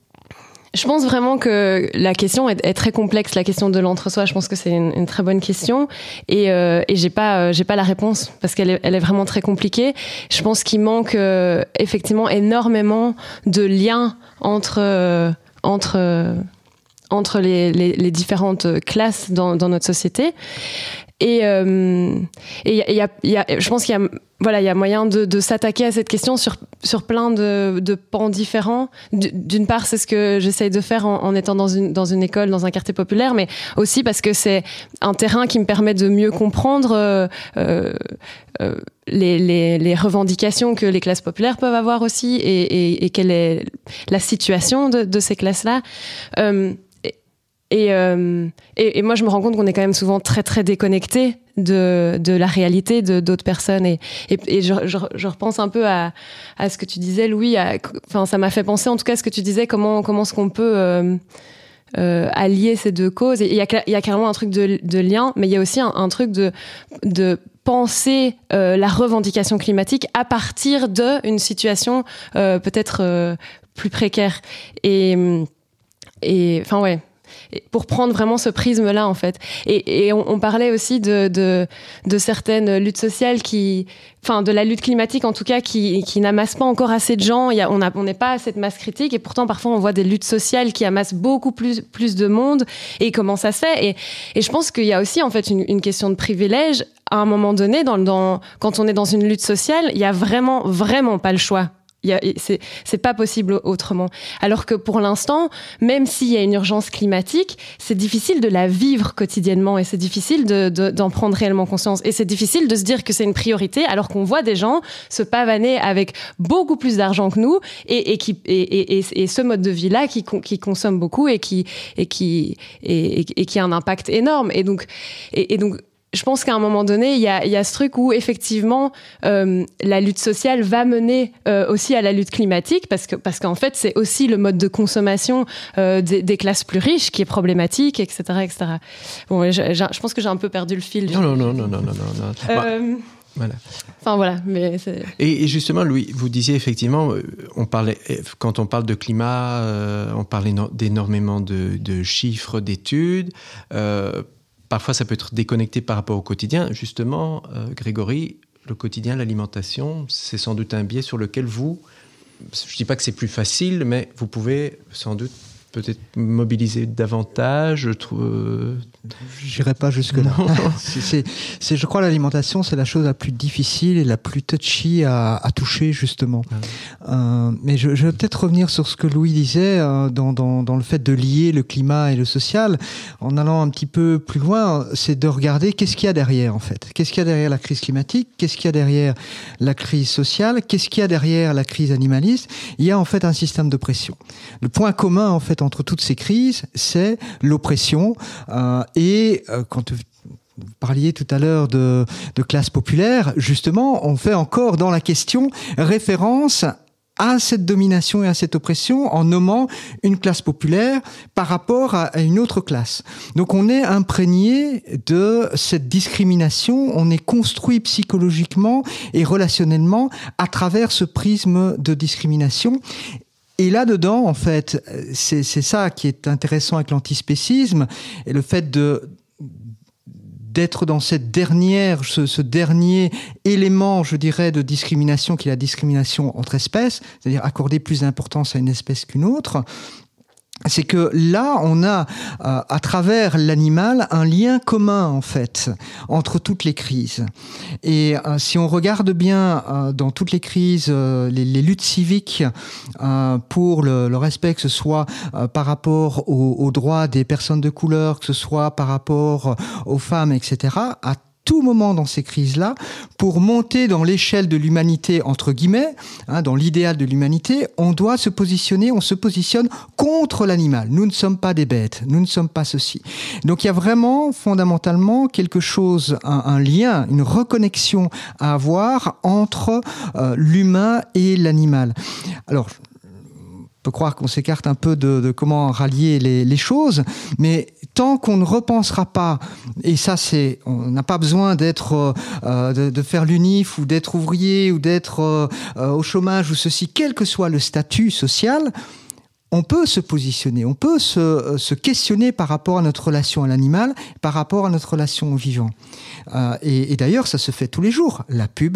Je pense vraiment que la question est, est très complexe, la question de l'entre-soi. Je pense que c'est une, une très bonne question et, euh, et j'ai pas, euh, j'ai pas la réponse parce qu'elle est, elle est vraiment très compliquée. Je pense qu'il manque euh, effectivement énormément de liens entre euh, entre euh, entre les, les, les différentes classes dans, dans notre société. et euh, et il y a, y a, je pense qu'il y a voilà, il y a moyen de, de s'attaquer à cette question sur, sur plein de, de pans différents. D'une part, c'est ce que j'essaye de faire en, en étant dans une, dans une école, dans un quartier populaire, mais aussi parce que c'est un terrain qui me permet de mieux comprendre euh, euh, euh, les, les, les revendications que les classes populaires peuvent avoir aussi et, et, et quelle est la situation de, de ces classes-là. Euh, Et, euh, et, et moi, je me rends compte qu'on est quand même souvent très, très déconnecté de, de la réalité de d'autres personnes. Et, et, et je, je, je repense un peu à, à ce que tu disais, Louis. À, enfin, ça m'a fait penser, en tout cas, à ce que tu disais, comment, comment est-ce qu'on peut euh, euh, allier ces deux causes. Et il y a, il y a carrément un truc de, de lien, mais il y a aussi un, un truc de, de penser euh, la revendication climatique à partir d'une situation euh, peut-être euh, plus précaire. Et, et enfin, ouais. Pour prendre vraiment ce prisme-là, en fait. Et, et on, on parlait aussi de, de, de certaines luttes sociales qui, enfin, de la lutte climatique, en tout cas, qui, qui n'amasse pas encore assez de gens. Il y a, on a, on n'est pas à cette masse critique. Et pourtant, parfois, on voit des luttes sociales qui amassent beaucoup plus, plus de monde. Et comment ça se fait? Et, et je pense qu'il y a aussi, en fait, une, une question de privilège. À un moment donné, dans, dans, quand on est dans une lutte sociale, il y a vraiment, vraiment pas le choix. Il y a, c'est, c'est pas possible autrement. Alors que pour l'instant, même s'il y a une urgence climatique, c'est difficile de la vivre quotidiennement et c'est difficile de, de, d'en prendre réellement conscience. Et c'est difficile de se dire que c'est une priorité alors qu'on voit des gens se pavaner avec beaucoup plus d'argent que nous et, et, qui, et, et, et ce mode de vie-là qui, qui consomme beaucoup et qui, et, qui, et, et, et qui a un impact énorme. Et donc, et, et donc je pense qu'à un moment donné, il y a, il y a ce truc où effectivement euh, la lutte sociale va mener euh, aussi à la lutte climatique parce que parce qu'en fait c'est aussi le mode de consommation euh, des, des classes plus riches qui est problématique, et cetera, et cetera. Bon, je, je, je pense que j'ai un peu perdu le fil. Non, non, non, non, non, non, non. Euh, Voilà. Enfin voilà, mais c'est... Et, et justement, Louis, vous disiez effectivement, on parlait, quand on parle de climat, euh, on parle d'énormément de, de chiffres, d'études. Euh, Parfois, ça peut être déconnecté par rapport au quotidien. Justement, euh, Grégory, le quotidien, l'alimentation, c'est sans doute un biais sur lequel vous, je ne dis pas que c'est plus facile, mais vous pouvez sans doute peut-être mobiliser davantage. Je trouve. Euh... J'irai pas jusque-là. c'est, c'est, c'est, je crois l'alimentation, c'est la chose la plus difficile et la plus touchy à, à toucher, justement. Ah. Euh, mais je, je vais peut-être revenir sur ce que Louis disait euh, dans, dans, dans le fait de lier le climat et le social. En allant un petit peu plus loin, c'est de regarder qu'est-ce qu'il y a derrière, en fait. Qu'est-ce qu'il y a derrière la crise climatique? Qu'est-ce qu'il y a derrière la crise sociale? Qu'est-ce qu'il y a derrière la crise animaliste? Il y a en fait un système de pression. Le point commun, en fait, entre toutes ces crises, c'est l'oppression. Euh, et euh, quand vous parliez tout à l'heure de, de classe populaire, justement, on fait encore dans la question référence à cette domination et à cette oppression en nommant une classe populaire par rapport à une autre classe. Donc on est imprégné de cette discrimination, on est construit psychologiquement et relationnellement à travers ce prisme de discrimination. Et là-dedans, en fait, c'est, c'est ça qui est intéressant avec l'antispécisme et le fait de d'être dans cette dernière, ce, ce dernier élément, je dirais, de discrimination qui est la discrimination entre espèces, c'est-à-dire accorder plus d'importance à une espèce qu'une autre. C'est que là, on a, euh, à travers l'animal, un lien commun, en fait, entre toutes les crises. Et euh, si on regarde bien euh, dans toutes les crises, euh, les, les luttes civiques euh, pour le, le respect, que ce soit euh, par rapport aux, aux droits des personnes de couleur, que ce soit par rapport aux femmes, et cetera, à tout moment dans ces crises-là, pour monter dans l'échelle de l'humanité, entre guillemets, hein, dans l'idéal de l'humanité, on doit se positionner, on se positionne contre l'animal. Nous ne sommes pas des bêtes, nous ne sommes pas ceci. Donc il y a vraiment, fondamentalement, quelque chose, un, un lien, une reconnexion à avoir entre euh, l'humain et l'animal. Alors, on peut croire qu'on s'écarte un peu de, de comment rallier les, les choses, mais tant qu'on ne repensera pas, et ça c'est, on n'a pas besoin d'être, euh, de, de faire l'UNIF ou d'être ouvrier ou d'être euh, au chômage ou ceci, quel que soit le statut social, on peut se positionner, on peut se, se questionner par rapport à notre relation à l'animal, par rapport à notre relation au vivant. Euh, et, et d'ailleurs, ça se fait tous les jours. La pub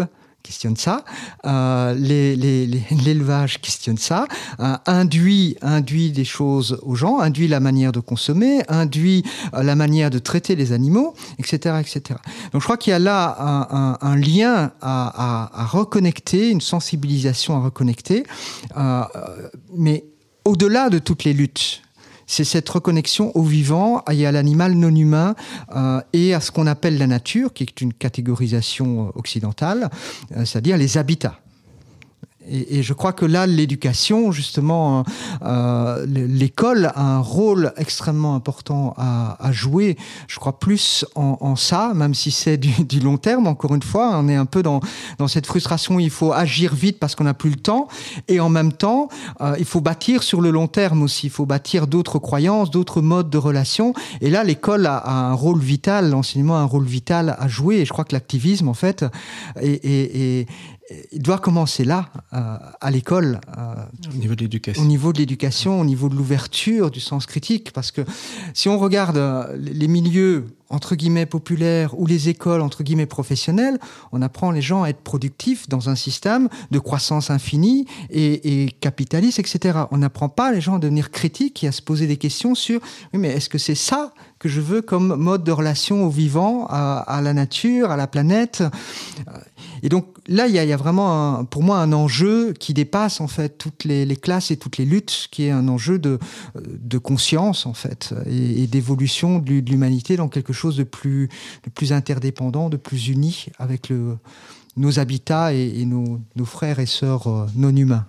questionne ça, euh, les, les, les, l'élevage questionne ça, euh, induit, induit des choses aux gens, induit la manière de consommer, induit euh, la manière de traiter les animaux, et cetera, et cetera. Donc je crois qu'il y a là un, un, un lien à, à, à reconnecter, une sensibilisation à reconnecter, euh, mais au-delà de toutes les luttes. C'est cette reconnexion au vivant et à l'animal non humain euh, et à ce qu'on appelle la nature, qui est une catégorisation occidentale, euh, c'est-à-dire les habitats. Et, et je crois que là, l'éducation, justement, euh, l'école a un rôle extrêmement important à, à jouer. Je crois plus en, en ça, même si c'est du, du long terme. Encore une fois, on est un peu dans, dans cette frustration. Il faut agir vite parce qu'on n'a plus le temps. Et en même temps, euh, il faut bâtir sur le long terme aussi. Il faut bâtir d'autres croyances, d'autres modes de relation. Et là, l'école a, a un rôle vital, l'enseignement a un rôle vital à jouer. Et je crois que l'activisme, en fait, est, est, est il doit commencer là, euh, à l'école. Euh, au niveau de l'éducation. Au niveau de l'éducation, au niveau de l'ouverture, du sens critique. Parce que si on regarde euh, les milieux, entre guillemets, populaires ou les écoles, entre guillemets, professionnelles, on apprend les gens à être productifs dans un système de croissance infinie et, et capitaliste, et cetera. On n'apprend pas les gens à devenir critiques et à se poser des questions sur oui, mais est-ce que c'est ça que je veux comme mode de relation au vivant, à, à la nature, à la planète? Et donc là, il y a, il y a vraiment, un, pour moi, un enjeu qui dépasse en fait toutes les, les classes et toutes les luttes, qui est un enjeu de, de conscience en fait et, et d'évolution de l'humanité dans quelque chose de plus, de plus interdépendant, de plus uni avec le, nos habitats et, et nos, nos frères et sœurs non humains.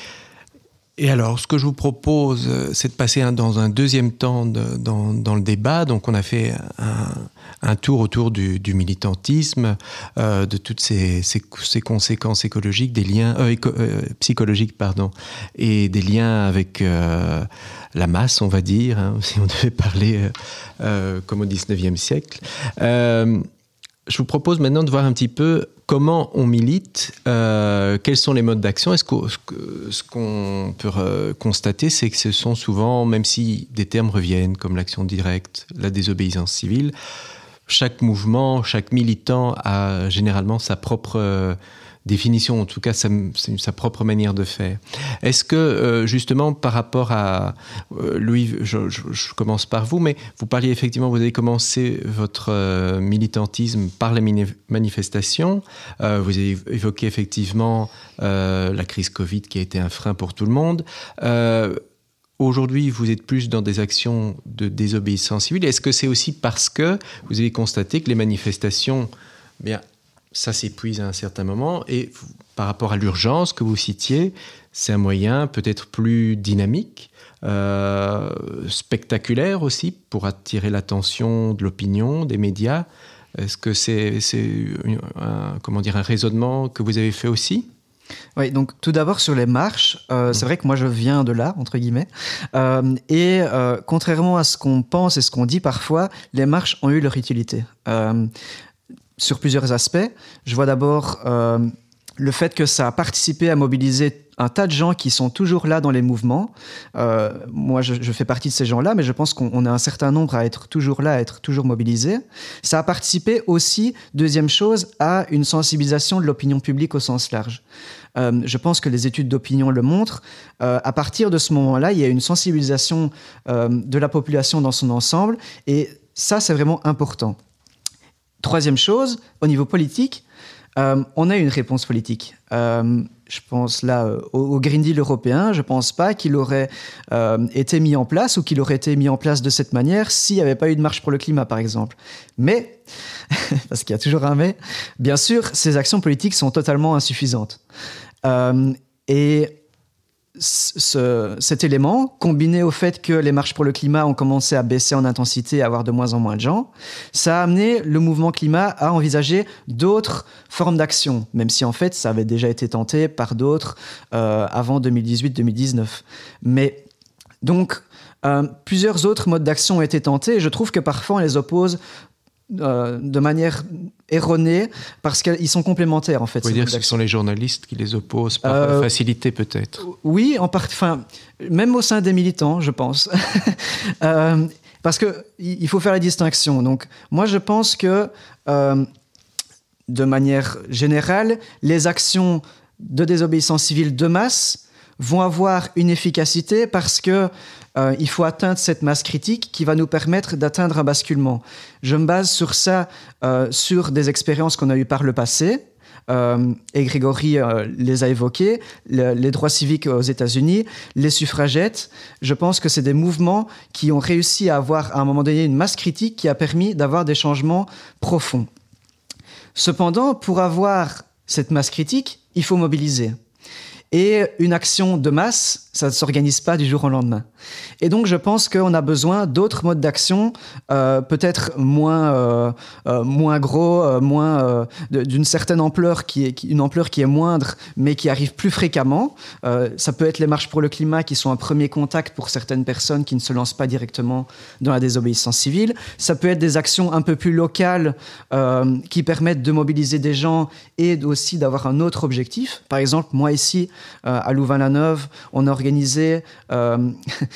Et alors, ce que je vous propose, c'est de passer un, dans un deuxième temps de, dans, dans le débat. Donc, on a fait un, un tour autour du, du militantisme, euh, de toutes ces, ces, ces conséquences écologiques, des liens euh, éco, euh, psychologiques, pardon, et des liens avec euh, la masse, on va dire, hein, si on devait parler euh, euh, comme au dix-neuvième siècle. Euh, je vous propose maintenant de voir un petit peu comment on milite, euh, quels sont les modes d'action. Est-ce que, ce qu'on peut euh, constater, c'est que ce sont souvent, même si des termes reviennent, comme l'action directe, la désobéissance civile, chaque mouvement, chaque militant a généralement sa propre euh, définition, en tout cas sa, sa propre manière de faire. Est-ce que, euh, justement, par rapport à... Euh, Louis, je, je, je commence par vous, mais vous parliez effectivement, vous avez commencé votre euh, militantisme par les mini- manifestations. Euh, vous avez évoqué effectivement euh, la crise Covid qui a été un frein pour tout le monde. Euh, Aujourd'hui, vous êtes plus dans des actions de désobéissance civile. Est-ce que c'est aussi parce que vous avez constaté que les manifestations, bien, ça s'épuise à un certain moment, et par rapport à l'urgence que vous citiez, c'est un moyen peut-être plus dynamique, euh, spectaculaire aussi, pour attirer l'attention de l'opinion, des médias. Est-ce que c'est, c'est un, comment dire, un raisonnement que vous avez fait aussi ? Oui, donc tout d'abord sur les marches, euh, c'est vrai que moi je viens de là, entre guillemets, euh, et euh, contrairement à ce qu'on pense et ce qu'on dit parfois, les marches ont eu leur utilité. Euh, sur plusieurs aspects, je vois d'abord euh, le fait que ça a participé à mobiliser un tas de gens qui sont toujours là dans les mouvements. Euh, moi, je, je fais partie de ces gens-là, mais je pense qu'on a un certain nombre à être toujours là, à être toujours mobilisés. Ça a participé aussi, deuxième chose, à une sensibilisation de l'opinion publique au sens large. Euh, je pense que les études d'opinion le montrent. Euh, à partir de ce moment-là, il y a une sensibilisation euh, de la population dans son ensemble, et ça, c'est vraiment important. Troisième chose, au niveau politique, euh, on a une réponse politique. Euh, je pense là euh, au, au Green Deal européen, je ne pense pas qu'il aurait euh, été mis en place ou qu'il aurait été mis en place de cette manière s'il n'y avait pas eu de marche pour le climat, par exemple. Mais, parce qu'il y a toujours un mais, bien sûr, ces actions politiques sont totalement insuffisantes. Euh, et ce, cet élément, combiné au fait que les marches pour le climat ont commencé à baisser en intensité, à avoir de moins en moins de gens, ça a amené le mouvement climat à envisager d'autres formes d'action, même si en fait ça avait déjà été tenté par d'autres euh, avant deux mille dix-huit deux mille dix-neuf. Mais donc, euh, plusieurs autres modes d'action ont été tentés, et je trouve que parfois on les oppose Euh, de manière erronée parce qu'ils sont complémentaires en fait. Vous voulez dire que ce sont les journalistes qui les opposent par euh, facilité peut-être? Oui, en part... enfin, même au sein des militants, je pense. euh, parce que il faut faire la distinction. Donc, moi, je pense que euh, de manière générale, les actions de désobéissance civile de masse vont avoir une efficacité parce que euh, il faut atteindre cette masse critique qui va nous permettre d'atteindre un basculement. Je me base sur ça, euh, sur des expériences qu'on a eues par le passé, euh, et Grégory euh, les a évoquées, le, les droits civiques aux États-Unis, les suffragettes. Je pense que c'est des mouvements qui ont réussi à avoir à un moment donné une masse critique qui a permis d'avoir des changements profonds. Cependant, pour avoir cette masse critique, il faut mobiliser. Et une action de masse, ça ne s'organise pas du jour au lendemain. Et donc, je pense qu'on a besoin d'autres modes d'action, euh, peut-être moins, euh, euh, moins gros, euh, moins, euh, d'une certaine ampleur, qui est, une ampleur qui est moindre, mais qui arrive plus fréquemment. Euh, ça peut être les marches pour le climat, qui sont un premier contact pour certaines personnes qui ne se lancent pas directement dans la désobéissance civile. Ça peut être des actions un peu plus locales, euh, qui permettent de mobiliser des gens et aussi d'avoir un autre objectif. Par exemple, moi ici, euh, à Louvain-la-Neuve, on a organisé euh,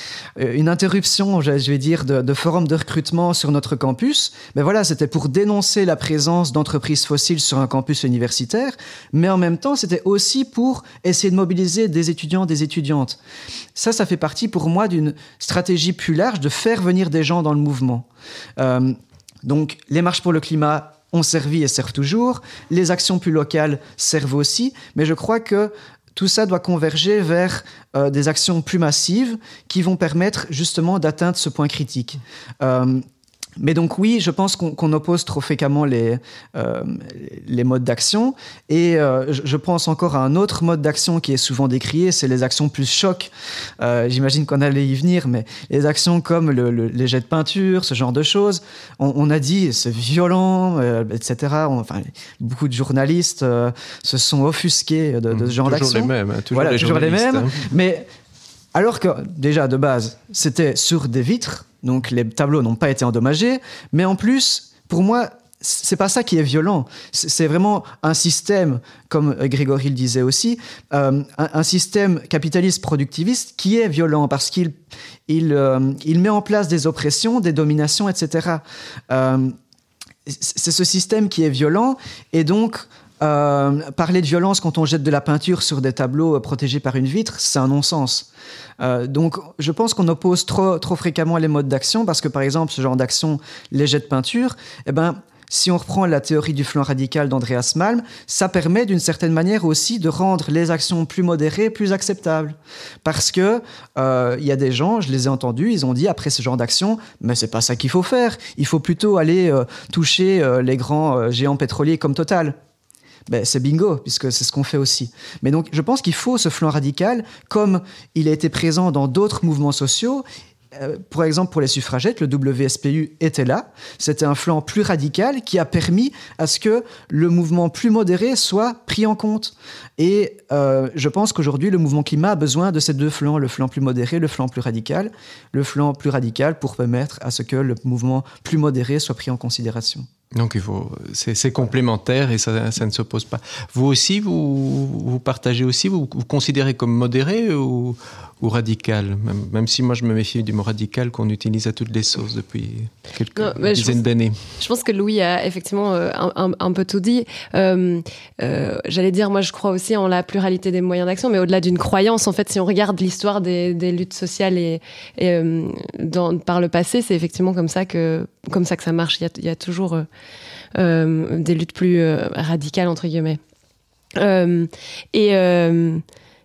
une interruption, je vais dire, de, de forum de recrutement sur notre campus. Mais voilà, c'était pour dénoncer la présence d'entreprises fossiles sur un campus universitaire, mais en même temps, c'était aussi pour essayer de mobiliser des étudiants, des étudiantes. Ça, ça fait partie pour moi d'une stratégie plus large de faire venir des gens dans le mouvement. Euh, donc, les marches pour le climat ont servi et servent toujours. Les actions plus locales servent aussi, mais je crois que tout ça doit converger vers euh, des actions plus massives qui vont permettre justement d'atteindre ce point critique. Euh, mais donc oui, je pense qu'on, qu'on oppose trop fréquemment les, euh, les modes d'action. Et euh, je pense encore à un autre mode d'action qui est souvent décrié, c'est les actions plus choc. Euh, j'imagine qu'on allait y venir, mais les actions comme le, le, les jets de peinture, ce genre de choses, on, on a dit c'est violent, euh, et cetera. On, enfin, beaucoup de journalistes euh, se sont offusqués de, de ce genre toujours d'action. Les mêmes, hein, toujours voilà, les toujours les mêmes. Hein. Mais alors que déjà de base, c'était sur des vitres. Donc les tableaux n'ont pas été endommagés, mais en plus, pour moi, c'est pas ça qui est violent. C'est vraiment un système, comme Grégory le disait aussi, euh, un, un système capitaliste productiviste qui est violent parce qu'il il, euh, il met en place des oppressions, des dominations, et cetera. Euh, c'est ce système qui est violent et donc Euh, parler de violence quand on jette de la peinture sur des tableaux euh, protégés par une vitre, c'est un non-sens. Euh, donc, je pense qu'on oppose trop, trop fréquemment les modes d'action parce que, par exemple, ce genre d'action, les jets de peinture, eh ben, si on reprend la théorie du flanc radical d'Andreas Malm, ça permet d'une certaine manière aussi de rendre les actions plus modérées, plus acceptables. Parce que euh, y a des gens, je les ai entendus, ils ont dit après ce genre d'action, mais c'est pas ça qu'il faut faire. Il faut plutôt aller euh, toucher euh, les grands euh, géants pétroliers comme Total. Ben, c'est bingo, puisque c'est ce qu'on fait aussi. Mais donc, je pense qu'il faut ce flanc radical, comme il a été présent dans d'autres mouvements sociaux. Euh, pour exemple, pour les suffragettes, le W S P U était là. C'était un flanc plus radical qui a permis à ce que le mouvement plus modéré soit pris en compte. Et euh, je pense qu'aujourd'hui, le mouvement climat a besoin de ces deux flancs, le flanc plus modéré, le flanc plus radical. Le flanc plus radical pour permettre à ce que le mouvement plus modéré soit pris en considération. Donc, il faut, c'est, c'est complémentaire et ça, ça ne s'oppose pas. Vous aussi, vous, vous partagez aussi, vous vous considérez comme modéré ou, ou radical, même, même si moi je me méfie du mot radical qu'on utilise à toutes les sauces depuis quelques non, dizaines pense, d'années. Je pense que Louis a effectivement euh, un, un, un peu tout dit. Euh, euh, j'allais dire, moi je crois aussi en la pluralité des moyens d'action, mais au-delà d'une croyance, en fait, si on regarde l'histoire des, des luttes sociales et, et euh, dans, par le passé, c'est effectivement comme ça que, comme ça que ça marche. Il y a, il y a toujours euh, euh, des luttes plus euh, radicales, entre guillemets. Euh, et... Euh,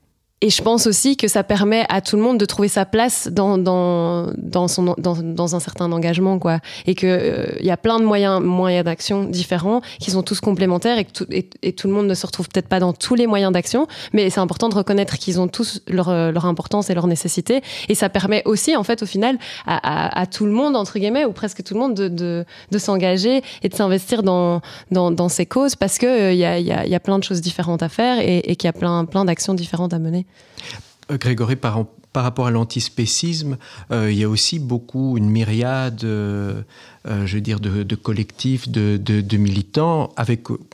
Et je pense aussi que ça permet à tout le monde de trouver sa place dans dans dans son dans dans un certain engagement, quoi. Et que il euh, y a plein de moyens moyens d'action différents qui sont tous complémentaires et que tout, et, et tout le monde ne se retrouve peut-être pas dans tous les moyens d'action, mais c'est important de reconnaître qu'ils ont tous leur leur importance et leur nécessité. Et ça permet aussi, en fait, au final, à à, à tout le monde, entre guillemets, ou presque tout le monde, de de de s'engager et de s'investir dans dans dans ces causes parce que il y a il y a il y a plein de choses différentes à faire et, et qu'il y a plein plein d'actions différentes à mener. Grégory, par, par rapport à l'antispécisme, euh, il y a aussi beaucoup, une myriade, euh, euh, je veux dire, de, de collectifs, de, de, de militants, avec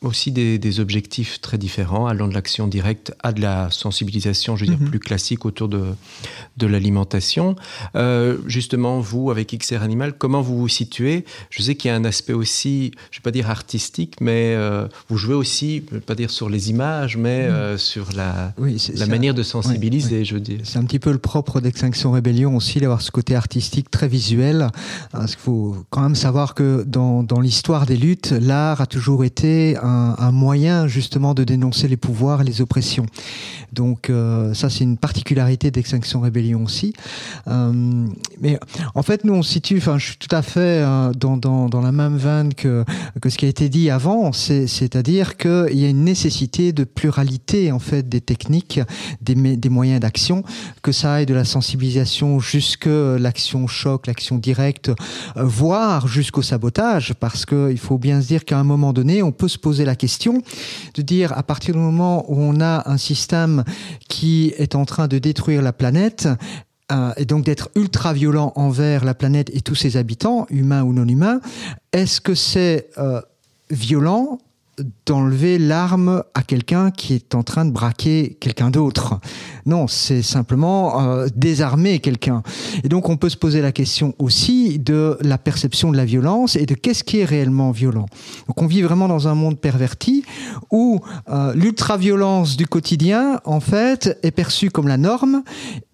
aussi des, des objectifs très différents, allant de l'action directe à de la sensibilisation, je veux dire, mm-hmm. plus classique autour de, de l'alimentation. Euh, justement, vous, avec X R Animal, comment vous vous situez ? Je sais qu'il y a un aspect aussi, je ne vais pas dire artistique, mais euh, vous jouez aussi, je ne vais pas dire sur les images, mais mm. euh, sur la, oui, c'est, la c'est manière un... de sensibiliser, oui, oui. je veux dire. C'est un petit peu le propre d'Extinction Rébellion aussi, d'avoir ce côté artistique très visuel. Parce qu'il faut quand même savoir que dans, dans l'histoire des luttes, l'art a toujours été un, un moyen justement de dénoncer les pouvoirs et les oppressions. Donc euh, ça, c'est une particularité d'Extinction Rébellion aussi. Euh, mais en fait, nous, on se situe, enfin, je suis tout à fait euh, dans, dans, dans la même veine que, que ce qui a été dit avant, c'est, c'est-à-dire qu'il y a une nécessité de pluralité en fait des techniques, des, des moyens d'action, que ça aille de la sensibilisation jusque l'action choc, l'action directe, euh, voire jusqu'au sabotage, parce qu'il faut bien se dire qu'à un moment donné, on peut se poser la question de dire, à partir du moment où on a un système qui est en train de détruire la planète, euh, et donc d'être ultra violent envers la planète et tous ses habitants, humains ou non humains, est-ce que c'est euh, violent d'enlever l'arme à quelqu'un qui est en train de braquer quelqu'un d'autre? Non, c'est simplement euh, désarmer quelqu'un. Et donc on peut se poser la question aussi de la perception de la violence et de qu'est-ce qui est réellement violent. Donc on vit vraiment dans un monde perverti où euh, l'ultra-violence du quotidien, en fait, est perçue comme la norme.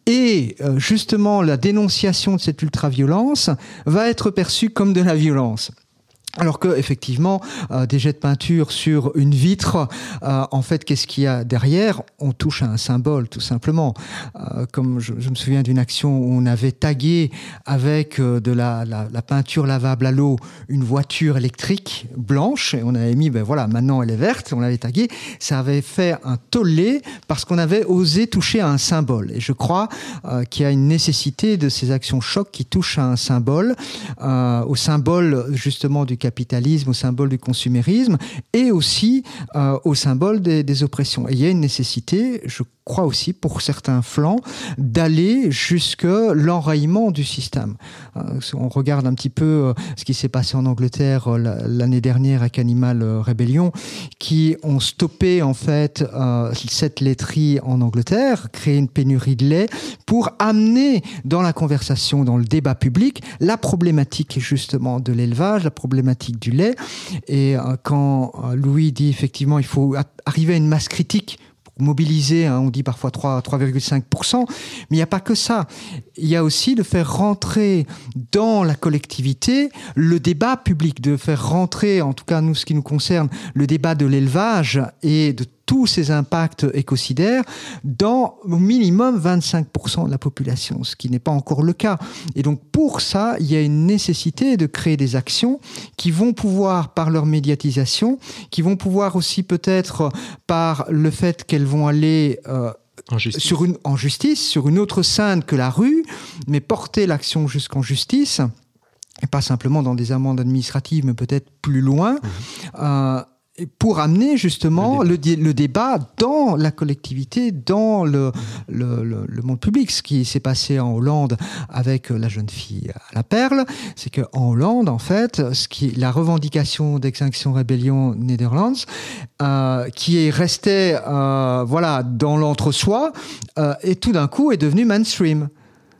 Et euh, justement, la dénonciation de cette ultra-violence va être perçue comme de la violence. Alors que effectivement, euh, des jets de peinture sur une vitre, euh, en fait, qu'est-ce qu'il y a derrière ? On touche à un symbole, tout simplement. Euh, comme je, je me souviens d'une action où on avait tagué avec euh, de la, la, la peinture lavable à l'eau une voiture électrique blanche, et on avait mis, ben voilà, maintenant elle est verte, on l'avait tagué. Ça avait fait un tollé parce qu'on avait osé toucher à un symbole. Et je crois euh, qu'il y a une nécessité de ces actions choc qui touchent à un symbole, euh, au symbole justement du capitalisme, au symbole du consumérisme et aussi euh, au symbole des, des oppressions. Et il y a une nécessité, je crois aussi, pour certains flancs, d'aller jusque l'enrayement du système. Euh, on regarde un petit peu euh, ce qui s'est passé en Angleterre euh, l'année dernière avec Animal Rebellion, qui ont stoppé en fait euh, cette laiterie en Angleterre, créé une pénurie de lait pour amener dans la conversation, dans le débat public, la problématique justement de l'élevage, la problématique du lait. Et euh, quand euh, Louis dit effectivement il faut a- arriver à une masse critique pour mobiliser, hein, on dit parfois trois virgule cinq pour cent, mais il n'y a pas que ça. Il y a aussi de faire rentrer dans la collectivité le débat public, de faire rentrer, en tout cas nous ce qui nous concerne, le débat de l'élevage et de tous ces impacts écocidaires dans au minimum vingt-cinq pour cent de la population, ce qui n'est pas encore le cas. Et donc pour ça, il y a une nécessité de créer des actions qui vont pouvoir, par leur médiatisation, qui vont pouvoir aussi peut-être par le fait qu'elles vont aller euh, En justice. Sur une, en justice, sur une autre scène que la rue, mais porter l'action jusqu'en justice, et pas simplement dans des amendes administratives, mais peut-être plus loin, mmh. euh, pour amener justement le débat. Le, le débat dans la collectivité, dans le, le, le, le monde public. Ce qui s'est passé en Hollande avec la jeune fille à la Perle, c'est qu'en Hollande, en fait, ce qui, la revendication d'Extinction Rébellion Netherlands, euh, qui est restée euh, voilà, dans l'entre-soi, euh, et tout d'un coup est devenue mainstream.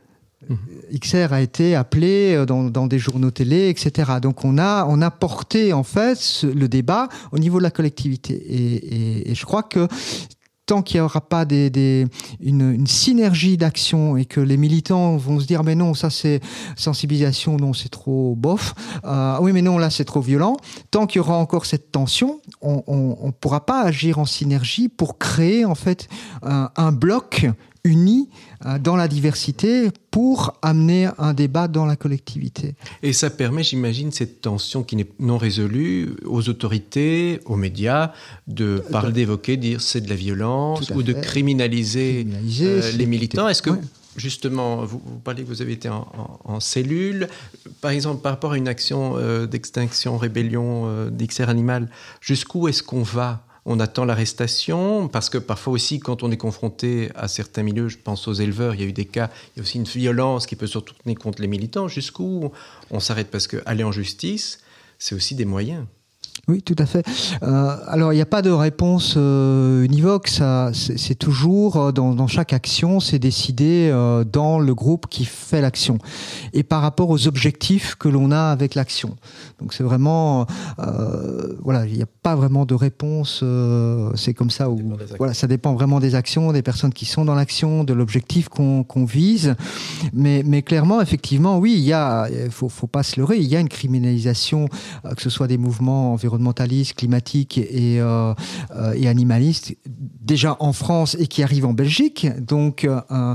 X R a été appelé dans, dans des journaux télé, et cetera. Donc on a, on a porté en fait ce, le débat au niveau de la collectivité. Et, et, et je crois que tant qu'il n'y aura pas des, des, une, une synergie d'action et que les militants vont se dire mais non, ça c'est sensibilisation, non c'est trop bof, euh, oui mais non là c'est trop violent, tant qu'il y aura encore cette tension, on ne pourra pas agir en synergie pour créer en fait un, un bloc unis dans la diversité pour amener un débat dans la collectivité. Et ça permet, j'imagine, cette tension qui n'est non résolue aux autorités, aux médias, de parler, d'évoquer, de dire c'est de la violence ou de criminaliser, criminaliser euh, les militants. Est-ce que, ouais. justement, vous, vous parlez que vous avez été en, en, en cellule, par exemple, par rapport à une action euh, d'extinction, rébellion euh, d'X R Animal, jusqu'où est-ce qu'on va ? On attend l'arrestation, parce que parfois aussi, quand on est confronté à certains milieux, je pense aux éleveurs, il y a eu des cas, il y a aussi une violence qui peut se retourner contre les militants. Jusqu'où on s'arrête ? Parce qu'aller en justice, c'est aussi des moyens. Oui, tout à fait. Euh, alors, il n'y a pas de réponse euh, univoque. Ça, c'est, c'est toujours, dans, dans chaque action, c'est décidé euh, dans le groupe qui fait l'action. Et par rapport aux objectifs que l'on a avec l'action. Donc, c'est vraiment... Euh, voilà, il n'y a pas vraiment de réponse. Euh, c'est comme ça. Où, voilà, ça dépend vraiment des actions, des personnes qui sont dans l'action, de l'objectif qu'on, qu'on vise. Mais, mais clairement, effectivement, oui, il y a... Il faut, faut pas se leurrer. Il y a une criminalisation, euh, que ce soit des mouvements environnementalistes, climatique et, euh, euh, et animaliste, déjà en France et qui arrive en Belgique. Donc, euh,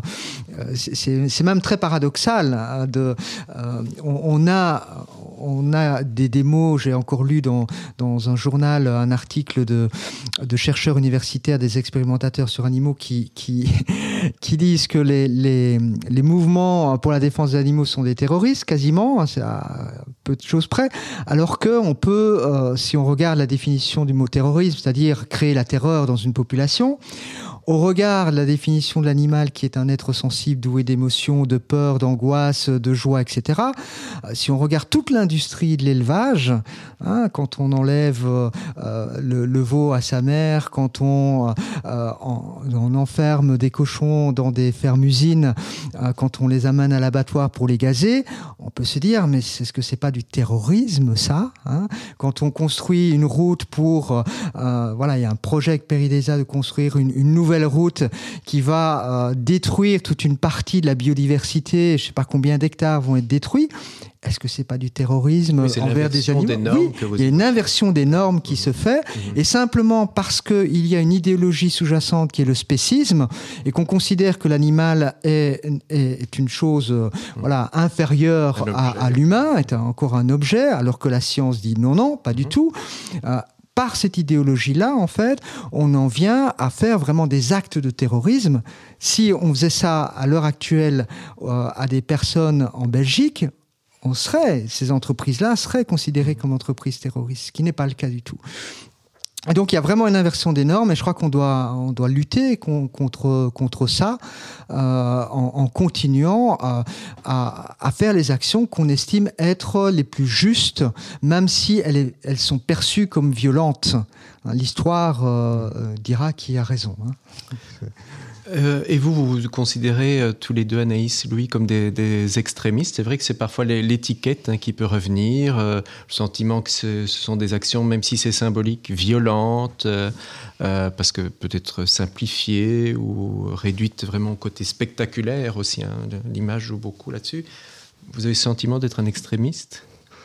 c'est, c'est même très paradoxal. De, euh, on, on, a, on a des, des mots, j'ai encore lu dans, dans un journal un article de, de chercheurs universitaires, des expérimentateurs sur animaux qui, qui, qui disent que les, les, les mouvements pour la défense des animaux sont des terroristes, quasiment, c'est à peu de choses près, alors qu'on peut, euh, si on regarde la définition du mot terrorisme, c'est-à-dire créer la terreur dans une population, au regard de la définition de l'animal qui est un être sensible, doué d'émotions, de peur, d'angoisse, de joie, et cetera, si on regarde toute l'industrie de l'élevage, hein, quand on enlève euh, le, le veau à sa mère, quand on, euh, en, on enferme des cochons dans des fermes-usines, euh, quand on les amène à l'abattoir pour les gazer, on peut se dire, mais est-ce que c'est pas du terrorisme, ça, hein? Quand on construit une route pour... Euh, voilà, il y a un projet avec PERIDESA de construire une, une nouvelle route qui va euh, détruire toute une partie de la biodiversité, je ne sais pas combien d'hectares vont être détruits. Est-ce que c'est pas du terrorisme oui, envers des animaux? des normes Oui, que vous... il y a une inversion des normes qui mmh. se fait, mmh. et simplement parce qu'il y a une idéologie sous-jacente qui est le spécisme, et qu'on considère que l'animal est, est, est une chose mmh. voilà, inférieure à, à l'humain, est encore un objet, alors que la science dit non, non, pas mmh. du tout. Euh, Par cette idéologie-là, en fait, on en vient à faire vraiment des actes de terrorisme. Si on faisait ça à l'heure actuelle euh, à des personnes en Belgique, on serait, ces entreprises-là seraient considérées comme entreprises terroristes, ce qui n'est pas le cas du tout. Et donc, il y a vraiment une inversion des normes, et je crois qu'on doit, on doit lutter contre, contre ça euh, en, en continuant à, à, à faire les actions qu'on estime être les plus justes, même si elles, est, elles sont perçues comme violentes. L'histoire euh, dira qui a raison. Hein. Euh, et vous, vous vous considérez euh, tous les deux, Anaïs, Louis, comme des, des extrémistes. C'est vrai que c'est parfois les, l'étiquette hein, qui peut revenir, euh, le sentiment que ce, ce sont des actions, même si c'est symbolique, violentes, euh, euh, parce que peut-être simplifiées ou réduites vraiment au côté spectaculaire aussi. Hein, l'image joue beaucoup là-dessus. Vous avez le sentiment d'être un extrémiste ?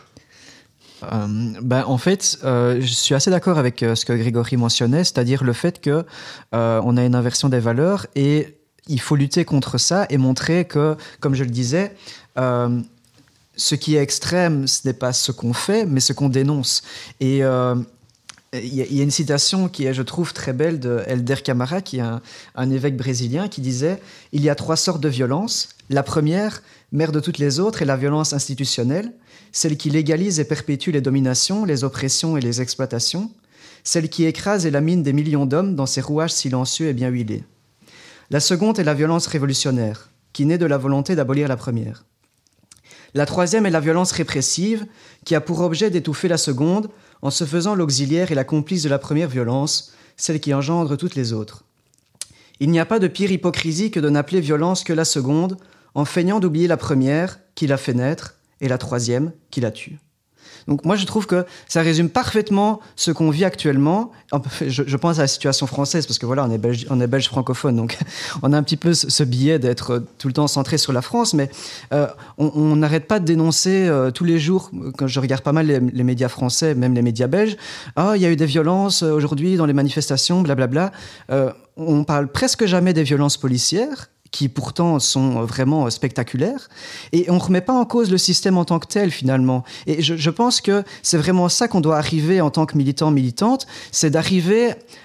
Euh, ben, en fait, euh, je suis assez d'accord avec euh, ce que Grégory mentionnait, c'est-à-dire le fait que euh, on a une inversion des valeurs et il faut lutter contre ça et montrer que, comme je le disais, euh, ce qui est extrême, ce n'est pas ce qu'on fait, mais ce qu'on dénonce. Et il euh, y, y a une citation qui est, je trouve, très belle de Helder Camara, qui est un, un évêque brésilien, qui disait « Il y a trois sortes de violence. La première, mère de toutes les autres, est la violence institutionnelle, celle qui légalise et perpétue les dominations, les oppressions et les exploitations, celle qui écrase et lamine des millions d'hommes dans ses rouages silencieux et bien huilés. La seconde est la violence révolutionnaire, qui naît de la volonté d'abolir la première. La troisième est la violence répressive, qui a pour objet d'étouffer la seconde en se faisant l'auxiliaire et la complice de la première violence, celle qui engendre toutes les autres. Il n'y a pas de pire hypocrisie que de n'appeler violence que la seconde, en feignant d'oublier la première, qui l'a fait naître, et la troisième, qui la tue. » Donc moi, je trouve que ça résume parfaitement ce qu'on vit actuellement. Je, je pense à la situation française, parce que voilà, on est belge, on est belge francophone, donc on a un petit peu ce, ce biais d'être tout le temps centré sur la France, mais euh, on n'arrête pas de dénoncer euh, tous les jours, quand je regarde pas mal les, les médias français, même les médias belges, « Ah, il y a eu des violences aujourd'hui dans les manifestations, blablabla. Euh, » On parle presque jamais des violences policières, qui pourtant sont vraiment spectaculaires, et on ne remet pas en cause le système en tant que tel, finalement. Et je, je pense que c'est vraiment ça qu'on doit arriver en tant que militant, militante, c'est d'arriver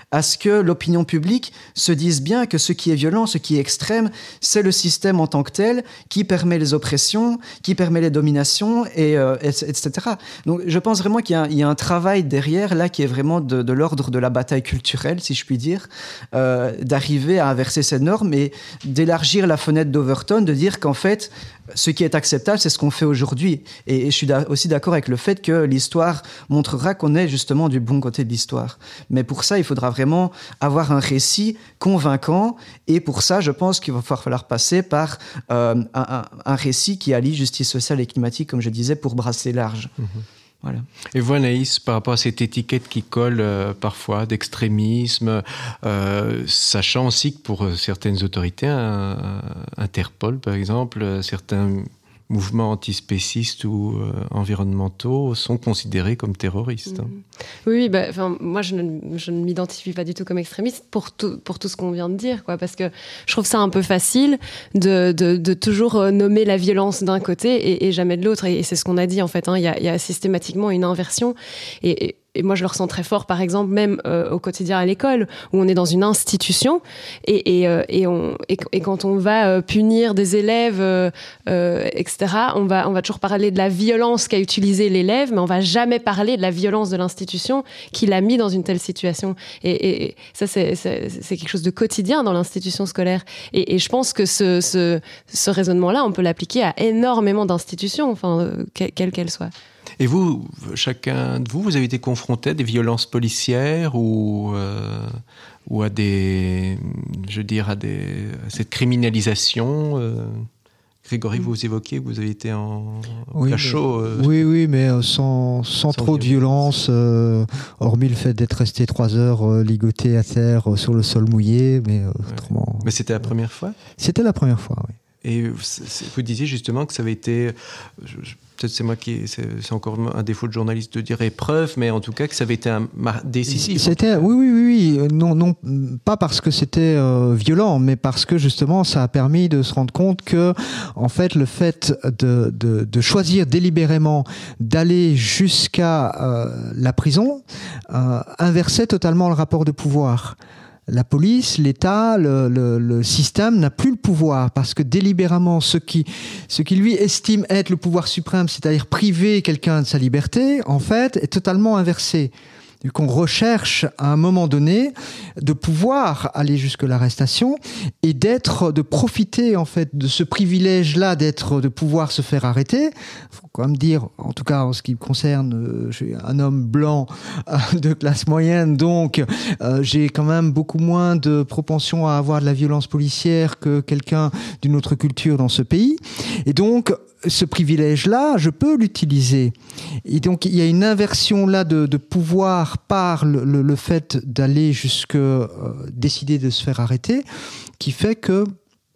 à ce que l'opinion publique se dise bien que ce qui est violent, ce qui est extrême, c'est le système en tant que tel qui permet les oppressions, qui permet les dominations, et, euh, et, et cetera. Donc je pense vraiment qu'il y a un, il y a un travail derrière là qui est vraiment de, de l'ordre de la bataille culturelle, si je puis dire, euh, d'arriver à inverser ces normes et d'élargir la fenêtre d'Overton, de dire qu'en fait, ce qui est acceptable, c'est ce qu'on fait aujourd'hui. Et, et je suis da- aussi d'accord avec le fait que l'histoire montrera qu'on est justement du bon côté de l'histoire. Mais pour ça, il faudra vraiment avoir un récit convaincant. Et pour ça, je pense qu'il va falloir passer par euh, un, un, un récit qui allie justice sociale et climatique, comme je disais, pour brasser large. Mmh. Voilà. Et vous, Anaïs, par rapport à cette étiquette qui colle euh, parfois d'extrémisme, euh, sachant aussi que pour certaines autorités, un, un Interpol par exemple, certains mouvements antispécistes ou euh, environnementaux sont considérés comme terroristes. Mmh. Oui, bah, moi je ne, je ne m'identifie pas du tout comme extrémiste pour tout, pour tout ce qu'on vient de dire, quoi, parce que je trouve ça un peu facile de, de, de toujours nommer la violence d'un côté et, et jamais de l'autre. Et, et c'est ce qu'on a dit en fait, hein, y a, y a systématiquement une inversion. Et, et, Et moi, je le ressens très fort, par exemple, même euh, au quotidien à l'école, où on est dans une institution, et, et, euh, et, on, et, et quand on va euh, punir des élèves, euh, euh, et cetera, on va, on va toujours parler de la violence qu'a utilisée l'élève, mais on va jamais parler de la violence de l'institution qui l'a mis dans une telle situation. Et, et ça, c'est, c'est, c'est quelque chose de quotidien dans l'institution scolaire. Et, et je pense que ce, ce, ce raisonnement-là, on peut l'appliquer à énormément d'institutions, enfin, euh, quelles qu'elles soient. Et vous, chacun de vous, vous avez été confronté à des violences policières ou, euh, ou à des, je veux dire, à, des, à cette criminalisation euh, Grégory, vous évoquiez que vous avez été en, en oui, cachot. Mais, euh, oui, oui, mais sans, sans, sans trop violence. de violence, euh, hormis le fait d'être resté trois heures euh, ligoté à terre euh, sur le sol mouillé. Mais, euh, ouais. autrement, mais c'était la première fois ? C'était la première fois, oui. Et vous disiez justement que ça avait été, je, je, peut-être c'est moi qui, c'est, c'est encore un défaut de journaliste de dire épreuve, mais en tout cas que ça avait été un décisif. C'était, oui, oui, oui, oui, non, non, pas parce que c'était euh, violent, mais parce que justement ça a permis de se rendre compte que, en fait, le fait de, de, de choisir délibérément d'aller jusqu'à euh, la prison euh, inversait totalement le rapport de pouvoir. La police, l'État, le, le, le système n'a plus le pouvoir parce que délibérément, ce qui, ce qui lui estime être le pouvoir suprême, c'est-à-dire priver quelqu'un de sa liberté, en fait, est totalement inversé. Vu qu'on recherche à un moment donné de pouvoir aller jusque l'arrestation et d'être, de profiter en fait de ce privilège-là d'être, de pouvoir se faire arrêter. Faut quand même dire, en tout cas en ce qui me concerne, je suis un homme blanc de classe moyenne, donc euh, j'ai quand même beaucoup moins de propension à avoir de la violence policière que quelqu'un d'une autre culture dans ce pays. Et donc ce privilège-là, je peux l'utiliser. Et donc, il y a une inversion là de, de pouvoir par le, le, le fait d'aller jusque euh, décider de se faire arrêter, qui fait que,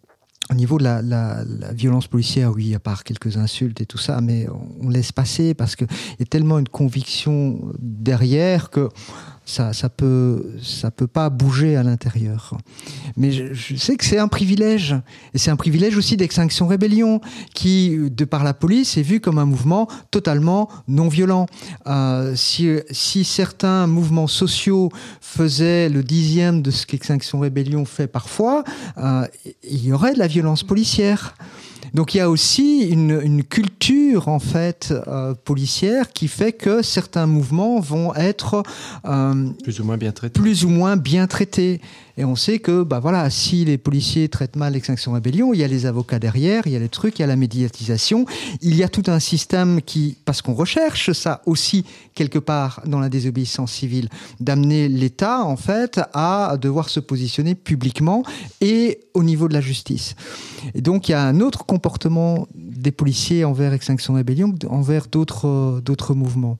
au niveau de la, la, la violence policière, oui, à part quelques insultes et tout ça, mais on, on laisse passer parce qu'il y a tellement une conviction derrière que ça, ça peut, ça peut pas bouger à l'intérieur. Mais je, je sais que c'est un privilège. Et c'est un privilège aussi d'Extinction Rébellion, qui, de par la police, est vu comme un mouvement totalement non violent. Euh, si, si certains mouvements sociaux faisaient le dixième de ce qu'Extinction Rébellion fait parfois, euh, il y aurait de la violence policière. Donc il y a aussi une, une culture en fait euh, policière qui fait que certains mouvements vont être euh, plus ou moins bien traités. Plus ou moins bien traités. Et on sait que bah voilà, si les policiers traitent mal l'Extinction Rébellion, il y a les avocats derrière, il y a les trucs, il y a la médiatisation, il y a tout un système qui, parce qu'on recherche ça aussi quelque part dans la désobéissance civile, d'amener l'État en fait à devoir se positionner publiquement et au niveau de la justice. Et donc il y a un autre comportement des policiers envers Extinction Rébellion, envers d'autres, d'autres mouvements.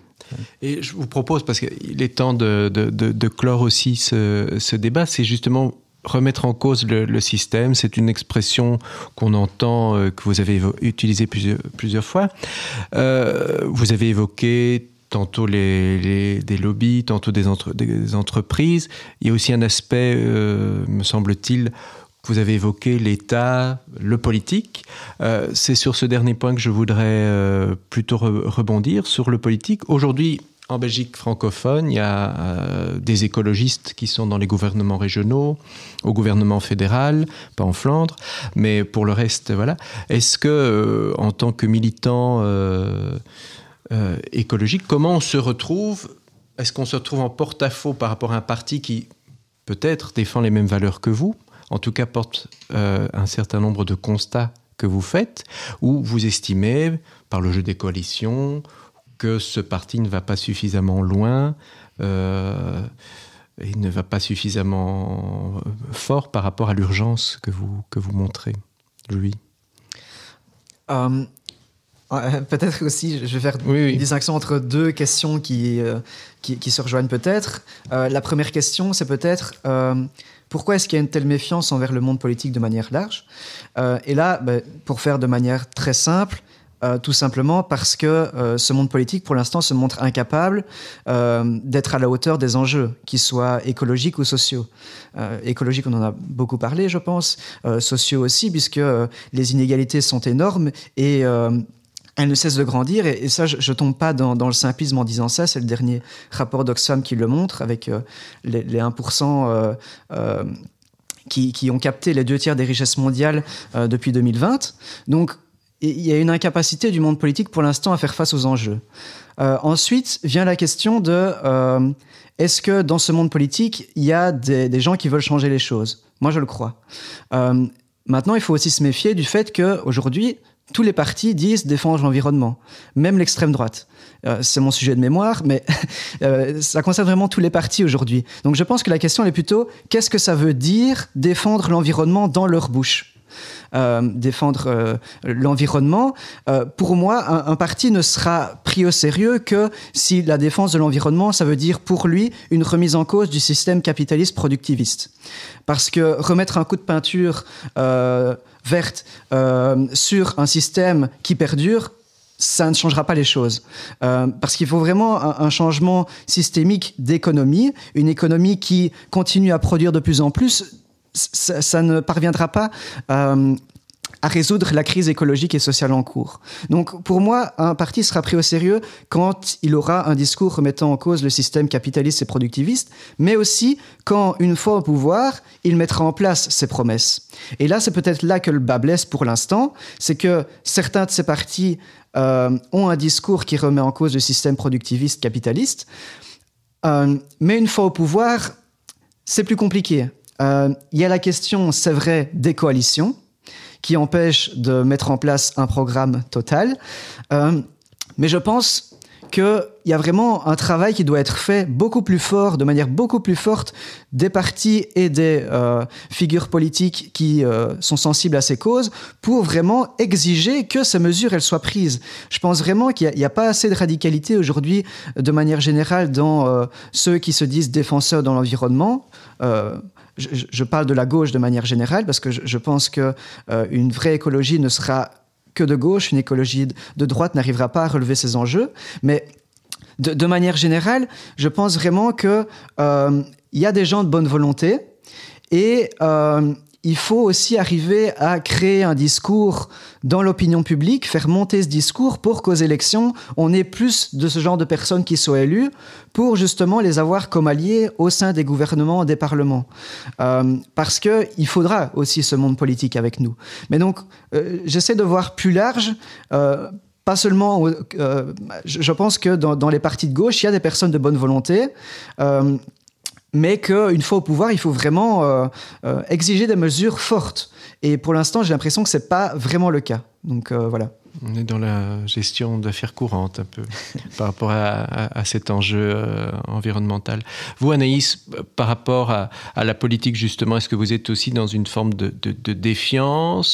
Et je vous propose, parce qu'il est temps de, de, de, de clore aussi ce, ce débat, c'est justement remettre en cause le, le système. C'est une expression qu'on entend, euh, que vous avez évo- utilisée plusieurs, plusieurs fois. Euh, vous avez évoqué tantôt les, les, des lobbies, tantôt des, entre, des entreprises. Il y a aussi un aspect, euh, me semble-t-il, que vous avez évoqué, l'État, le politique. Euh, c'est sur ce dernier point que je voudrais euh, plutôt re- rebondir, sur le politique. Aujourd'hui, en Belgique francophone, il y a euh, des écologistes qui sont dans les gouvernements régionaux, au gouvernement fédéral, pas en Flandre, mais pour le reste, voilà. Est-ce que, euh, en tant que militant euh, euh, écologique, comment on se retrouve ? Est-ce qu'on se retrouve en porte-à-faux par rapport à un parti qui, peut-être, défend les mêmes valeurs que vous, en tout cas porte euh, un certain nombre de constats que vous faites, ou vous estimez, par le jeu des coalitions, que ce parti ne va pas suffisamment loin euh, et ne va pas suffisamment fort par rapport à l'urgence que vous, que vous montrez. Louis. Euh, peut-être aussi, je vais faire oui, oui. une distinction entre deux questions qui, euh, qui, qui se rejoignent peut-être. Euh, la première question, c'est peut-être euh, pourquoi est-ce qu'il y a une telle méfiance envers le monde politique de manière large ? euh, Et là, bah, pour faire de manière très simple, Euh, tout simplement parce que euh, ce monde politique, pour l'instant, se montre incapable euh, d'être à la hauteur des enjeux, qu'ils soient écologiques ou sociaux. Euh, écologiques, on en a beaucoup parlé, je pense. Euh, sociaux aussi, puisque euh, les inégalités sont énormes et euh, elles ne cessent de grandir. Et, et ça, je ne tombe pas dans, dans le simplisme en disant ça. C'est le dernier rapport d'Oxfam qui le montre, avec euh, les, les un pour cent... Euh, euh, qui, qui ont capté les deux tiers des richesses mondiales euh, depuis deux mille vingt. Donc, il y a une incapacité du monde politique pour l'instant à faire face aux enjeux. Euh, ensuite vient la question de euh, est-ce que dans ce monde politique, il y a des, des gens qui veulent changer les choses ? Moi, je le crois. Euh, maintenant, il faut aussi se méfier du fait qu'aujourd'hui, tous les partis disent défendre l'environnement, même l'extrême droite. Euh, c'est mon sujet de mémoire, mais euh, ça concerne vraiment tous les partis aujourd'hui. Donc je pense que la question elle est plutôt qu'est-ce que ça veut dire défendre l'environnement dans leur bouche ? Euh, défendre euh, l'environnement. Euh, pour moi, un, un parti ne sera pris au sérieux que si la défense de l'environnement, ça veut dire pour lui une remise en cause du système capitaliste productiviste. Parce que remettre un coup de peinture euh, verte euh, sur un système qui perdure, ça ne changera pas les choses. Euh, parce qu'il faut vraiment un, un changement systémique d'économie, une économie qui continue à produire de plus en plus. Ça, ça ne parviendra pas euh, à résoudre la crise écologique et sociale en cours. Donc, pour moi, un parti sera pris au sérieux quand il aura un discours remettant en cause le système capitaliste et productiviste, mais aussi quand, une fois au pouvoir, il mettra en place ses promesses. Et là, c'est peut-être là que le bas blesse pour l'instant, c'est que certains de ces partis euh, ont un discours qui remet en cause le système productiviste capitaliste, euh, mais une fois au pouvoir, c'est plus compliqué. Il euh, y a la question, c'est vrai, des coalitions qui empêchent de mettre en place un programme total. Euh, mais je pense qu'il y a vraiment un travail qui doit être fait beaucoup plus fort, de manière beaucoup plus forte, des partis et des euh, figures politiques qui euh, sont sensibles à ces causes pour vraiment exiger que ces mesures elles soient prises. Je pense vraiment qu'il n'y a, a pas assez de radicalité aujourd'hui, de manière générale, dans euh, ceux qui se disent défenseurs dans l'environnement. Euh, Je, je parle de la gauche de manière générale parce que je, je pense qu'une euh, vraie écologie ne sera que de gauche, une écologie de droite n'arrivera pas à relever ces enjeux. Mais de, de manière générale, je pense vraiment qu'il euh, y a des gens de bonne volonté et euh, il faut aussi arriver à créer un discours dans l'opinion publique, faire monter ce discours pour qu'aux élections, on ait plus de ce genre de personnes qui soient élues pour justement les avoir comme alliés au sein des gouvernements, des parlements. Euh, parce qu'il faudra aussi ce monde politique avec nous. Mais donc, euh, j'essaie de voir plus large. Euh, Pas seulement, euh, je pense que dans, dans les partis de gauche, il y a des personnes de bonne volonté, euh, mais qu'une fois au pouvoir, il faut vraiment euh, euh, exiger des mesures fortes. Et pour l'instant, j'ai l'impression que ce n'est pas vraiment le cas. Donc euh, voilà. On est dans la gestion d'affaires courantes un peu par rapport à, à, à cet enjeu euh, environnemental. Vous, Anaïs, par rapport à, à la politique justement, est-ce que vous êtes aussi dans une forme de, de, de défiance ?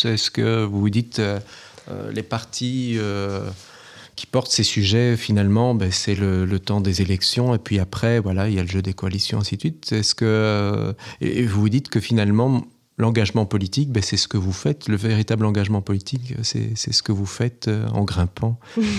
Est-ce que vous vous dites euh, euh, les partis euh, qui portent ces sujets, finalement, ben, c'est le, le temps des élections, et puis après, voilà, il y a le jeu des coalitions, ainsi de suite. Est-ce que, euh, et vous vous dites que finalement, l'engagement politique, ben, c'est ce que vous faites, le véritable engagement politique, c'est, c'est ce que vous faites euh, en grimpant.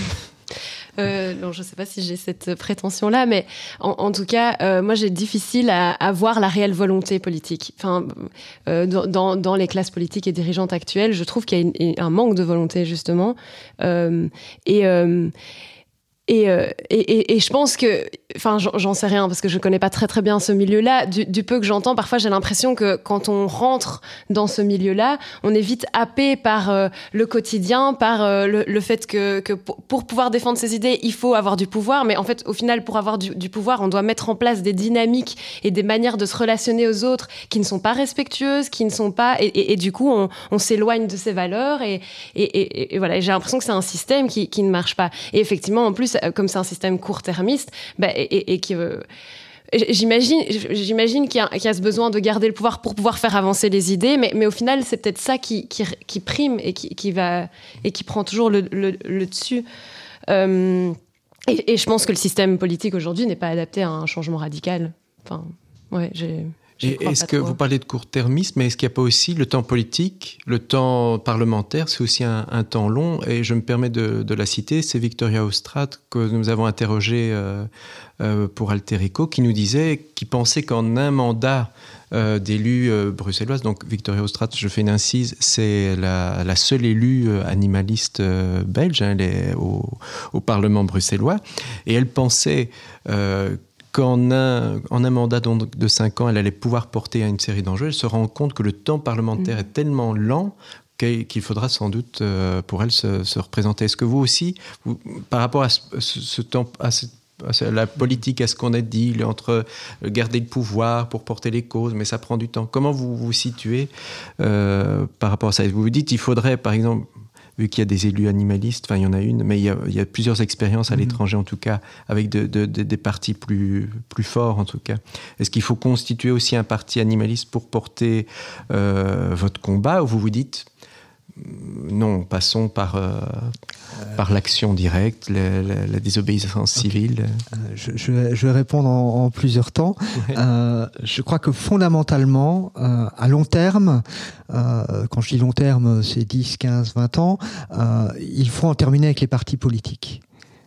Euh, non, je ne sais pas si j'ai cette prétention-là, mais en, en tout cas, euh, moi, j'ai difficile à, à voir la réelle volonté politique. Enfin, euh, dans, dans les classes politiques et dirigeantes actuelles, je trouve qu'il y a une, un manque de volonté, justement. Euh, et... Euh, Et, euh, et, et, et je pense que, enfin, j'en, j'en sais rien parce que je connais pas très très bien ce milieu-là. Du, du peu que j'entends, parfois j'ai l'impression que quand on rentre dans ce milieu-là, on est vite happé par euh, le quotidien, par euh, le, le fait que, que pour, pour pouvoir défendre ses idées, il faut avoir du pouvoir. Mais en fait, au final, pour avoir du, du pouvoir, on doit mettre en place des dynamiques et des manières de se relationner aux autres qui ne sont pas respectueuses, qui ne sont pas, et, et, et du coup, on, on s'éloigne de ces valeurs. Et, et, et, et voilà, et j'ai l'impression que c'est un système qui, qui ne marche pas. Et effectivement, en plus, comme c'est un système court-termiste, bah, et, et, et qui... Euh, J'imagine, j'imagine qu'il y, a, qu'il y a ce besoin de garder le pouvoir pour pouvoir faire avancer les idées, mais, mais au final, c'est peut-être ça qui, qui, qui prime et qui, qui, va, et qui prend toujours le, le, le dessus. Euh, et, et je pense que le système politique aujourd'hui n'est pas adapté à un changement radical. Enfin, ouais, j'ai... Et est-ce que trop. Vous parlez de court-termisme, mais est-ce qu'il n'y a pas aussi le temps politique, le temps parlementaire, c'est aussi un, un temps long, et je me permets de, de la citer, c'est Victoria Ostrad que nous avons interrogée euh, euh, pour Alterico, qui nous disait, qui pensait qu'en un mandat euh, d'élue euh, bruxelloise, donc Victoria Ostrad, je fais une incise, c'est la, la seule élue animaliste euh, belge, hein, elle est au, au Parlement bruxellois, et elle pensait euh, qu'en un, en un mandat de cinq ans, elle allait pouvoir porter à une série d'enjeux. Elle se rend compte que le temps parlementaire mmh. est tellement lent qu'il faudra sans doute euh, pour elle se, se représenter. Est-ce que vous aussi, vous, par rapport à ce, ce, ce temps, à, ce, à la politique, à ce qu'on a dit, entre garder le pouvoir pour porter les causes, mais ça prend du temps. Comment vous vous situez euh, par rapport à ça? Vous vous dites qu'il faudrait, par exemple, vu qu'il y a des élus animalistes, enfin il y en a une, mais il y a, il y a plusieurs expériences à mmh. l'étranger en tout cas, avec de, de, de, des partis plus, plus forts en tout cas. Est-ce qu'il faut constituer aussi un parti animaliste pour porter euh, votre combat, ou vous vous dites non, passons par, euh, euh, par l'action directe, la, la, la désobéissance okay. civile? euh, je, je, vais, je vais répondre en, en plusieurs temps. Ouais. Euh, je crois que fondamentalement, euh, à long terme, euh, quand je dis long terme, c'est dix, quinze, vingt ans, euh, il faut en terminer avec les partis politiques.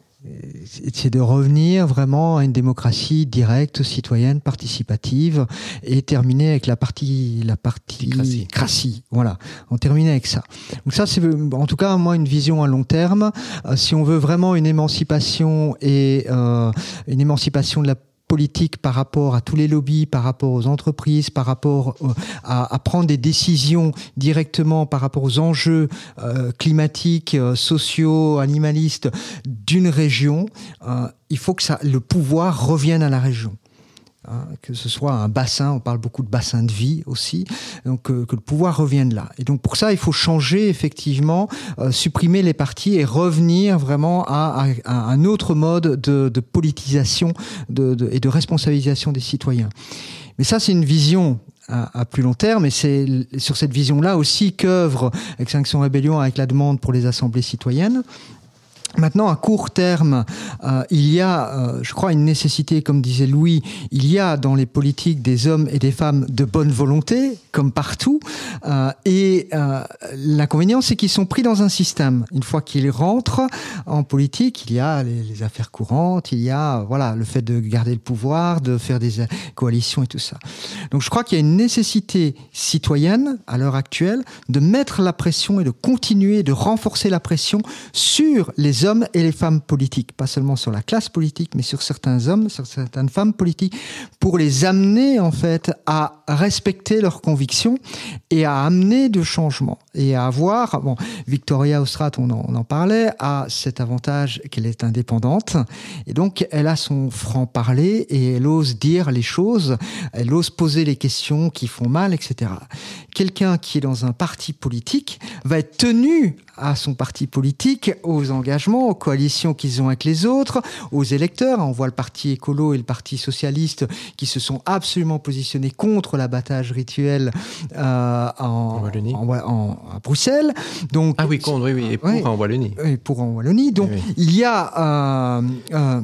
C'est de revenir vraiment à une démocratie directe, citoyenne, participative, et terminer avec la partie, la partie cratie. Voilà, on termine avec ça. Donc ça, c'est en tout cas moi une vision à long terme. Euh, si on veut vraiment une émancipation et euh, une émancipation de la politique par rapport à tous les lobbies, par rapport aux entreprises, par rapport à, à prendre des décisions directement par rapport aux enjeux euh, climatiques, euh, sociaux, animalistes d'une région, euh, il faut que ça, le pouvoir revienne à la région. Hein, que ce soit un bassin, on parle beaucoup de bassin de vie aussi, donc euh, que le pouvoir revienne là. Et donc pour ça, il faut changer effectivement, euh, supprimer les partis et revenir vraiment à, à, à un autre mode de, de politisation de, de, et de responsabilisation des citoyens. Mais ça, c'est une vision à, à plus long terme, et c'est sur cette vision-là aussi qu'œuvre Extinction Rébellion avec la demande pour les assemblées citoyennes. Maintenant, à court terme, euh, il y a, euh, je crois, une nécessité, comme disait Louis, il y a dans les politiques des hommes et des femmes de bonne volonté, comme partout, euh, et euh, l'inconvénient, c'est qu'ils sont pris dans un système. Une fois qu'ils rentrent en politique, il y a les, les affaires courantes, il y a voilà le fait de garder le pouvoir, de faire des coalitions et tout ça. Donc, je crois qu'il y a une nécessité citoyenne, à l'heure actuelle, de mettre la pression et de continuer, de renforcer la pression sur les hommes et les femmes politiques, pas seulement sur la classe politique, mais sur certains hommes, sur certaines femmes politiques, pour les amener en fait à respecter leurs convictions et à amener de changements et à avoir, bon, Victoria Ostrad, on en, on en parlait, a cet avantage qu'elle est indépendante et donc elle a son franc-parler et elle ose dire les choses, elle ose poser les questions qui font mal, et cetera. Quelqu'un qui est dans un parti politique va être tenu à son parti politique, aux engagements, aux coalitions qu'ils ont avec les autres, aux électeurs. On voit le parti écolo et le parti socialiste qui se sont absolument positionnés contre l'abattage rituel euh, en, en Wallonie, en, en, à Bruxelles. Donc, ah oui, contre, oui, oui, et pour oui, en Wallonie. Et pour en Wallonie. Donc, oui, oui. il y a... Euh, euh,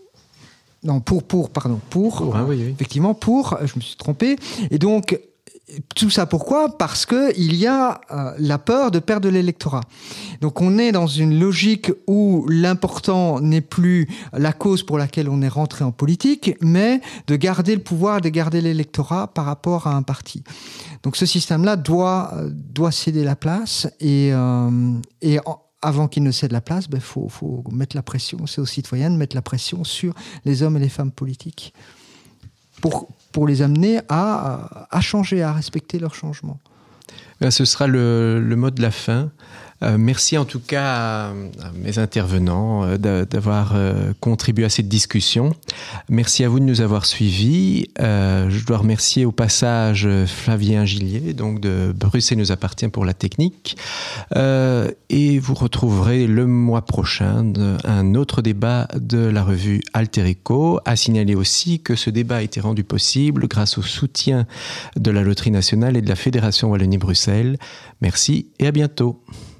non, pour, pour, pardon, pour, pour hein, oui, oui. effectivement, pour, je me suis trompé. Et donc, tout ça pourquoi ? Parce que il y a euh, la peur de perdre l'électorat. Donc on est dans une logique où l'important n'est plus la cause pour laquelle on est rentré en politique, mais de garder le pouvoir, de garder l'électorat par rapport à un parti. Donc ce système-là doit doit céder la place et euh, et en, avant qu'ils ne cèdent la place, il ben, faut, faut mettre la pression, c'est aux citoyens de mettre la pression sur les hommes et les femmes politiques pour, pour les amener à, à changer, à respecter leurs changements. Ce sera le, le mot de la fin. Euh, merci en tout cas à, à mes intervenants euh, d'avoir euh, contribué à cette discussion. Merci à vous de nous avoir suivis. Euh, je dois remercier au passage Flavien Gillier, donc de Bruxelles nous appartient pour la technique. Euh, et vous retrouverez le mois prochain un autre débat de la revue Alter Eco. À signaler aussi que ce débat a été rendu possible grâce au soutien de la Loterie nationale et de la Fédération Wallonie-Bruxelles. Merci et à bientôt.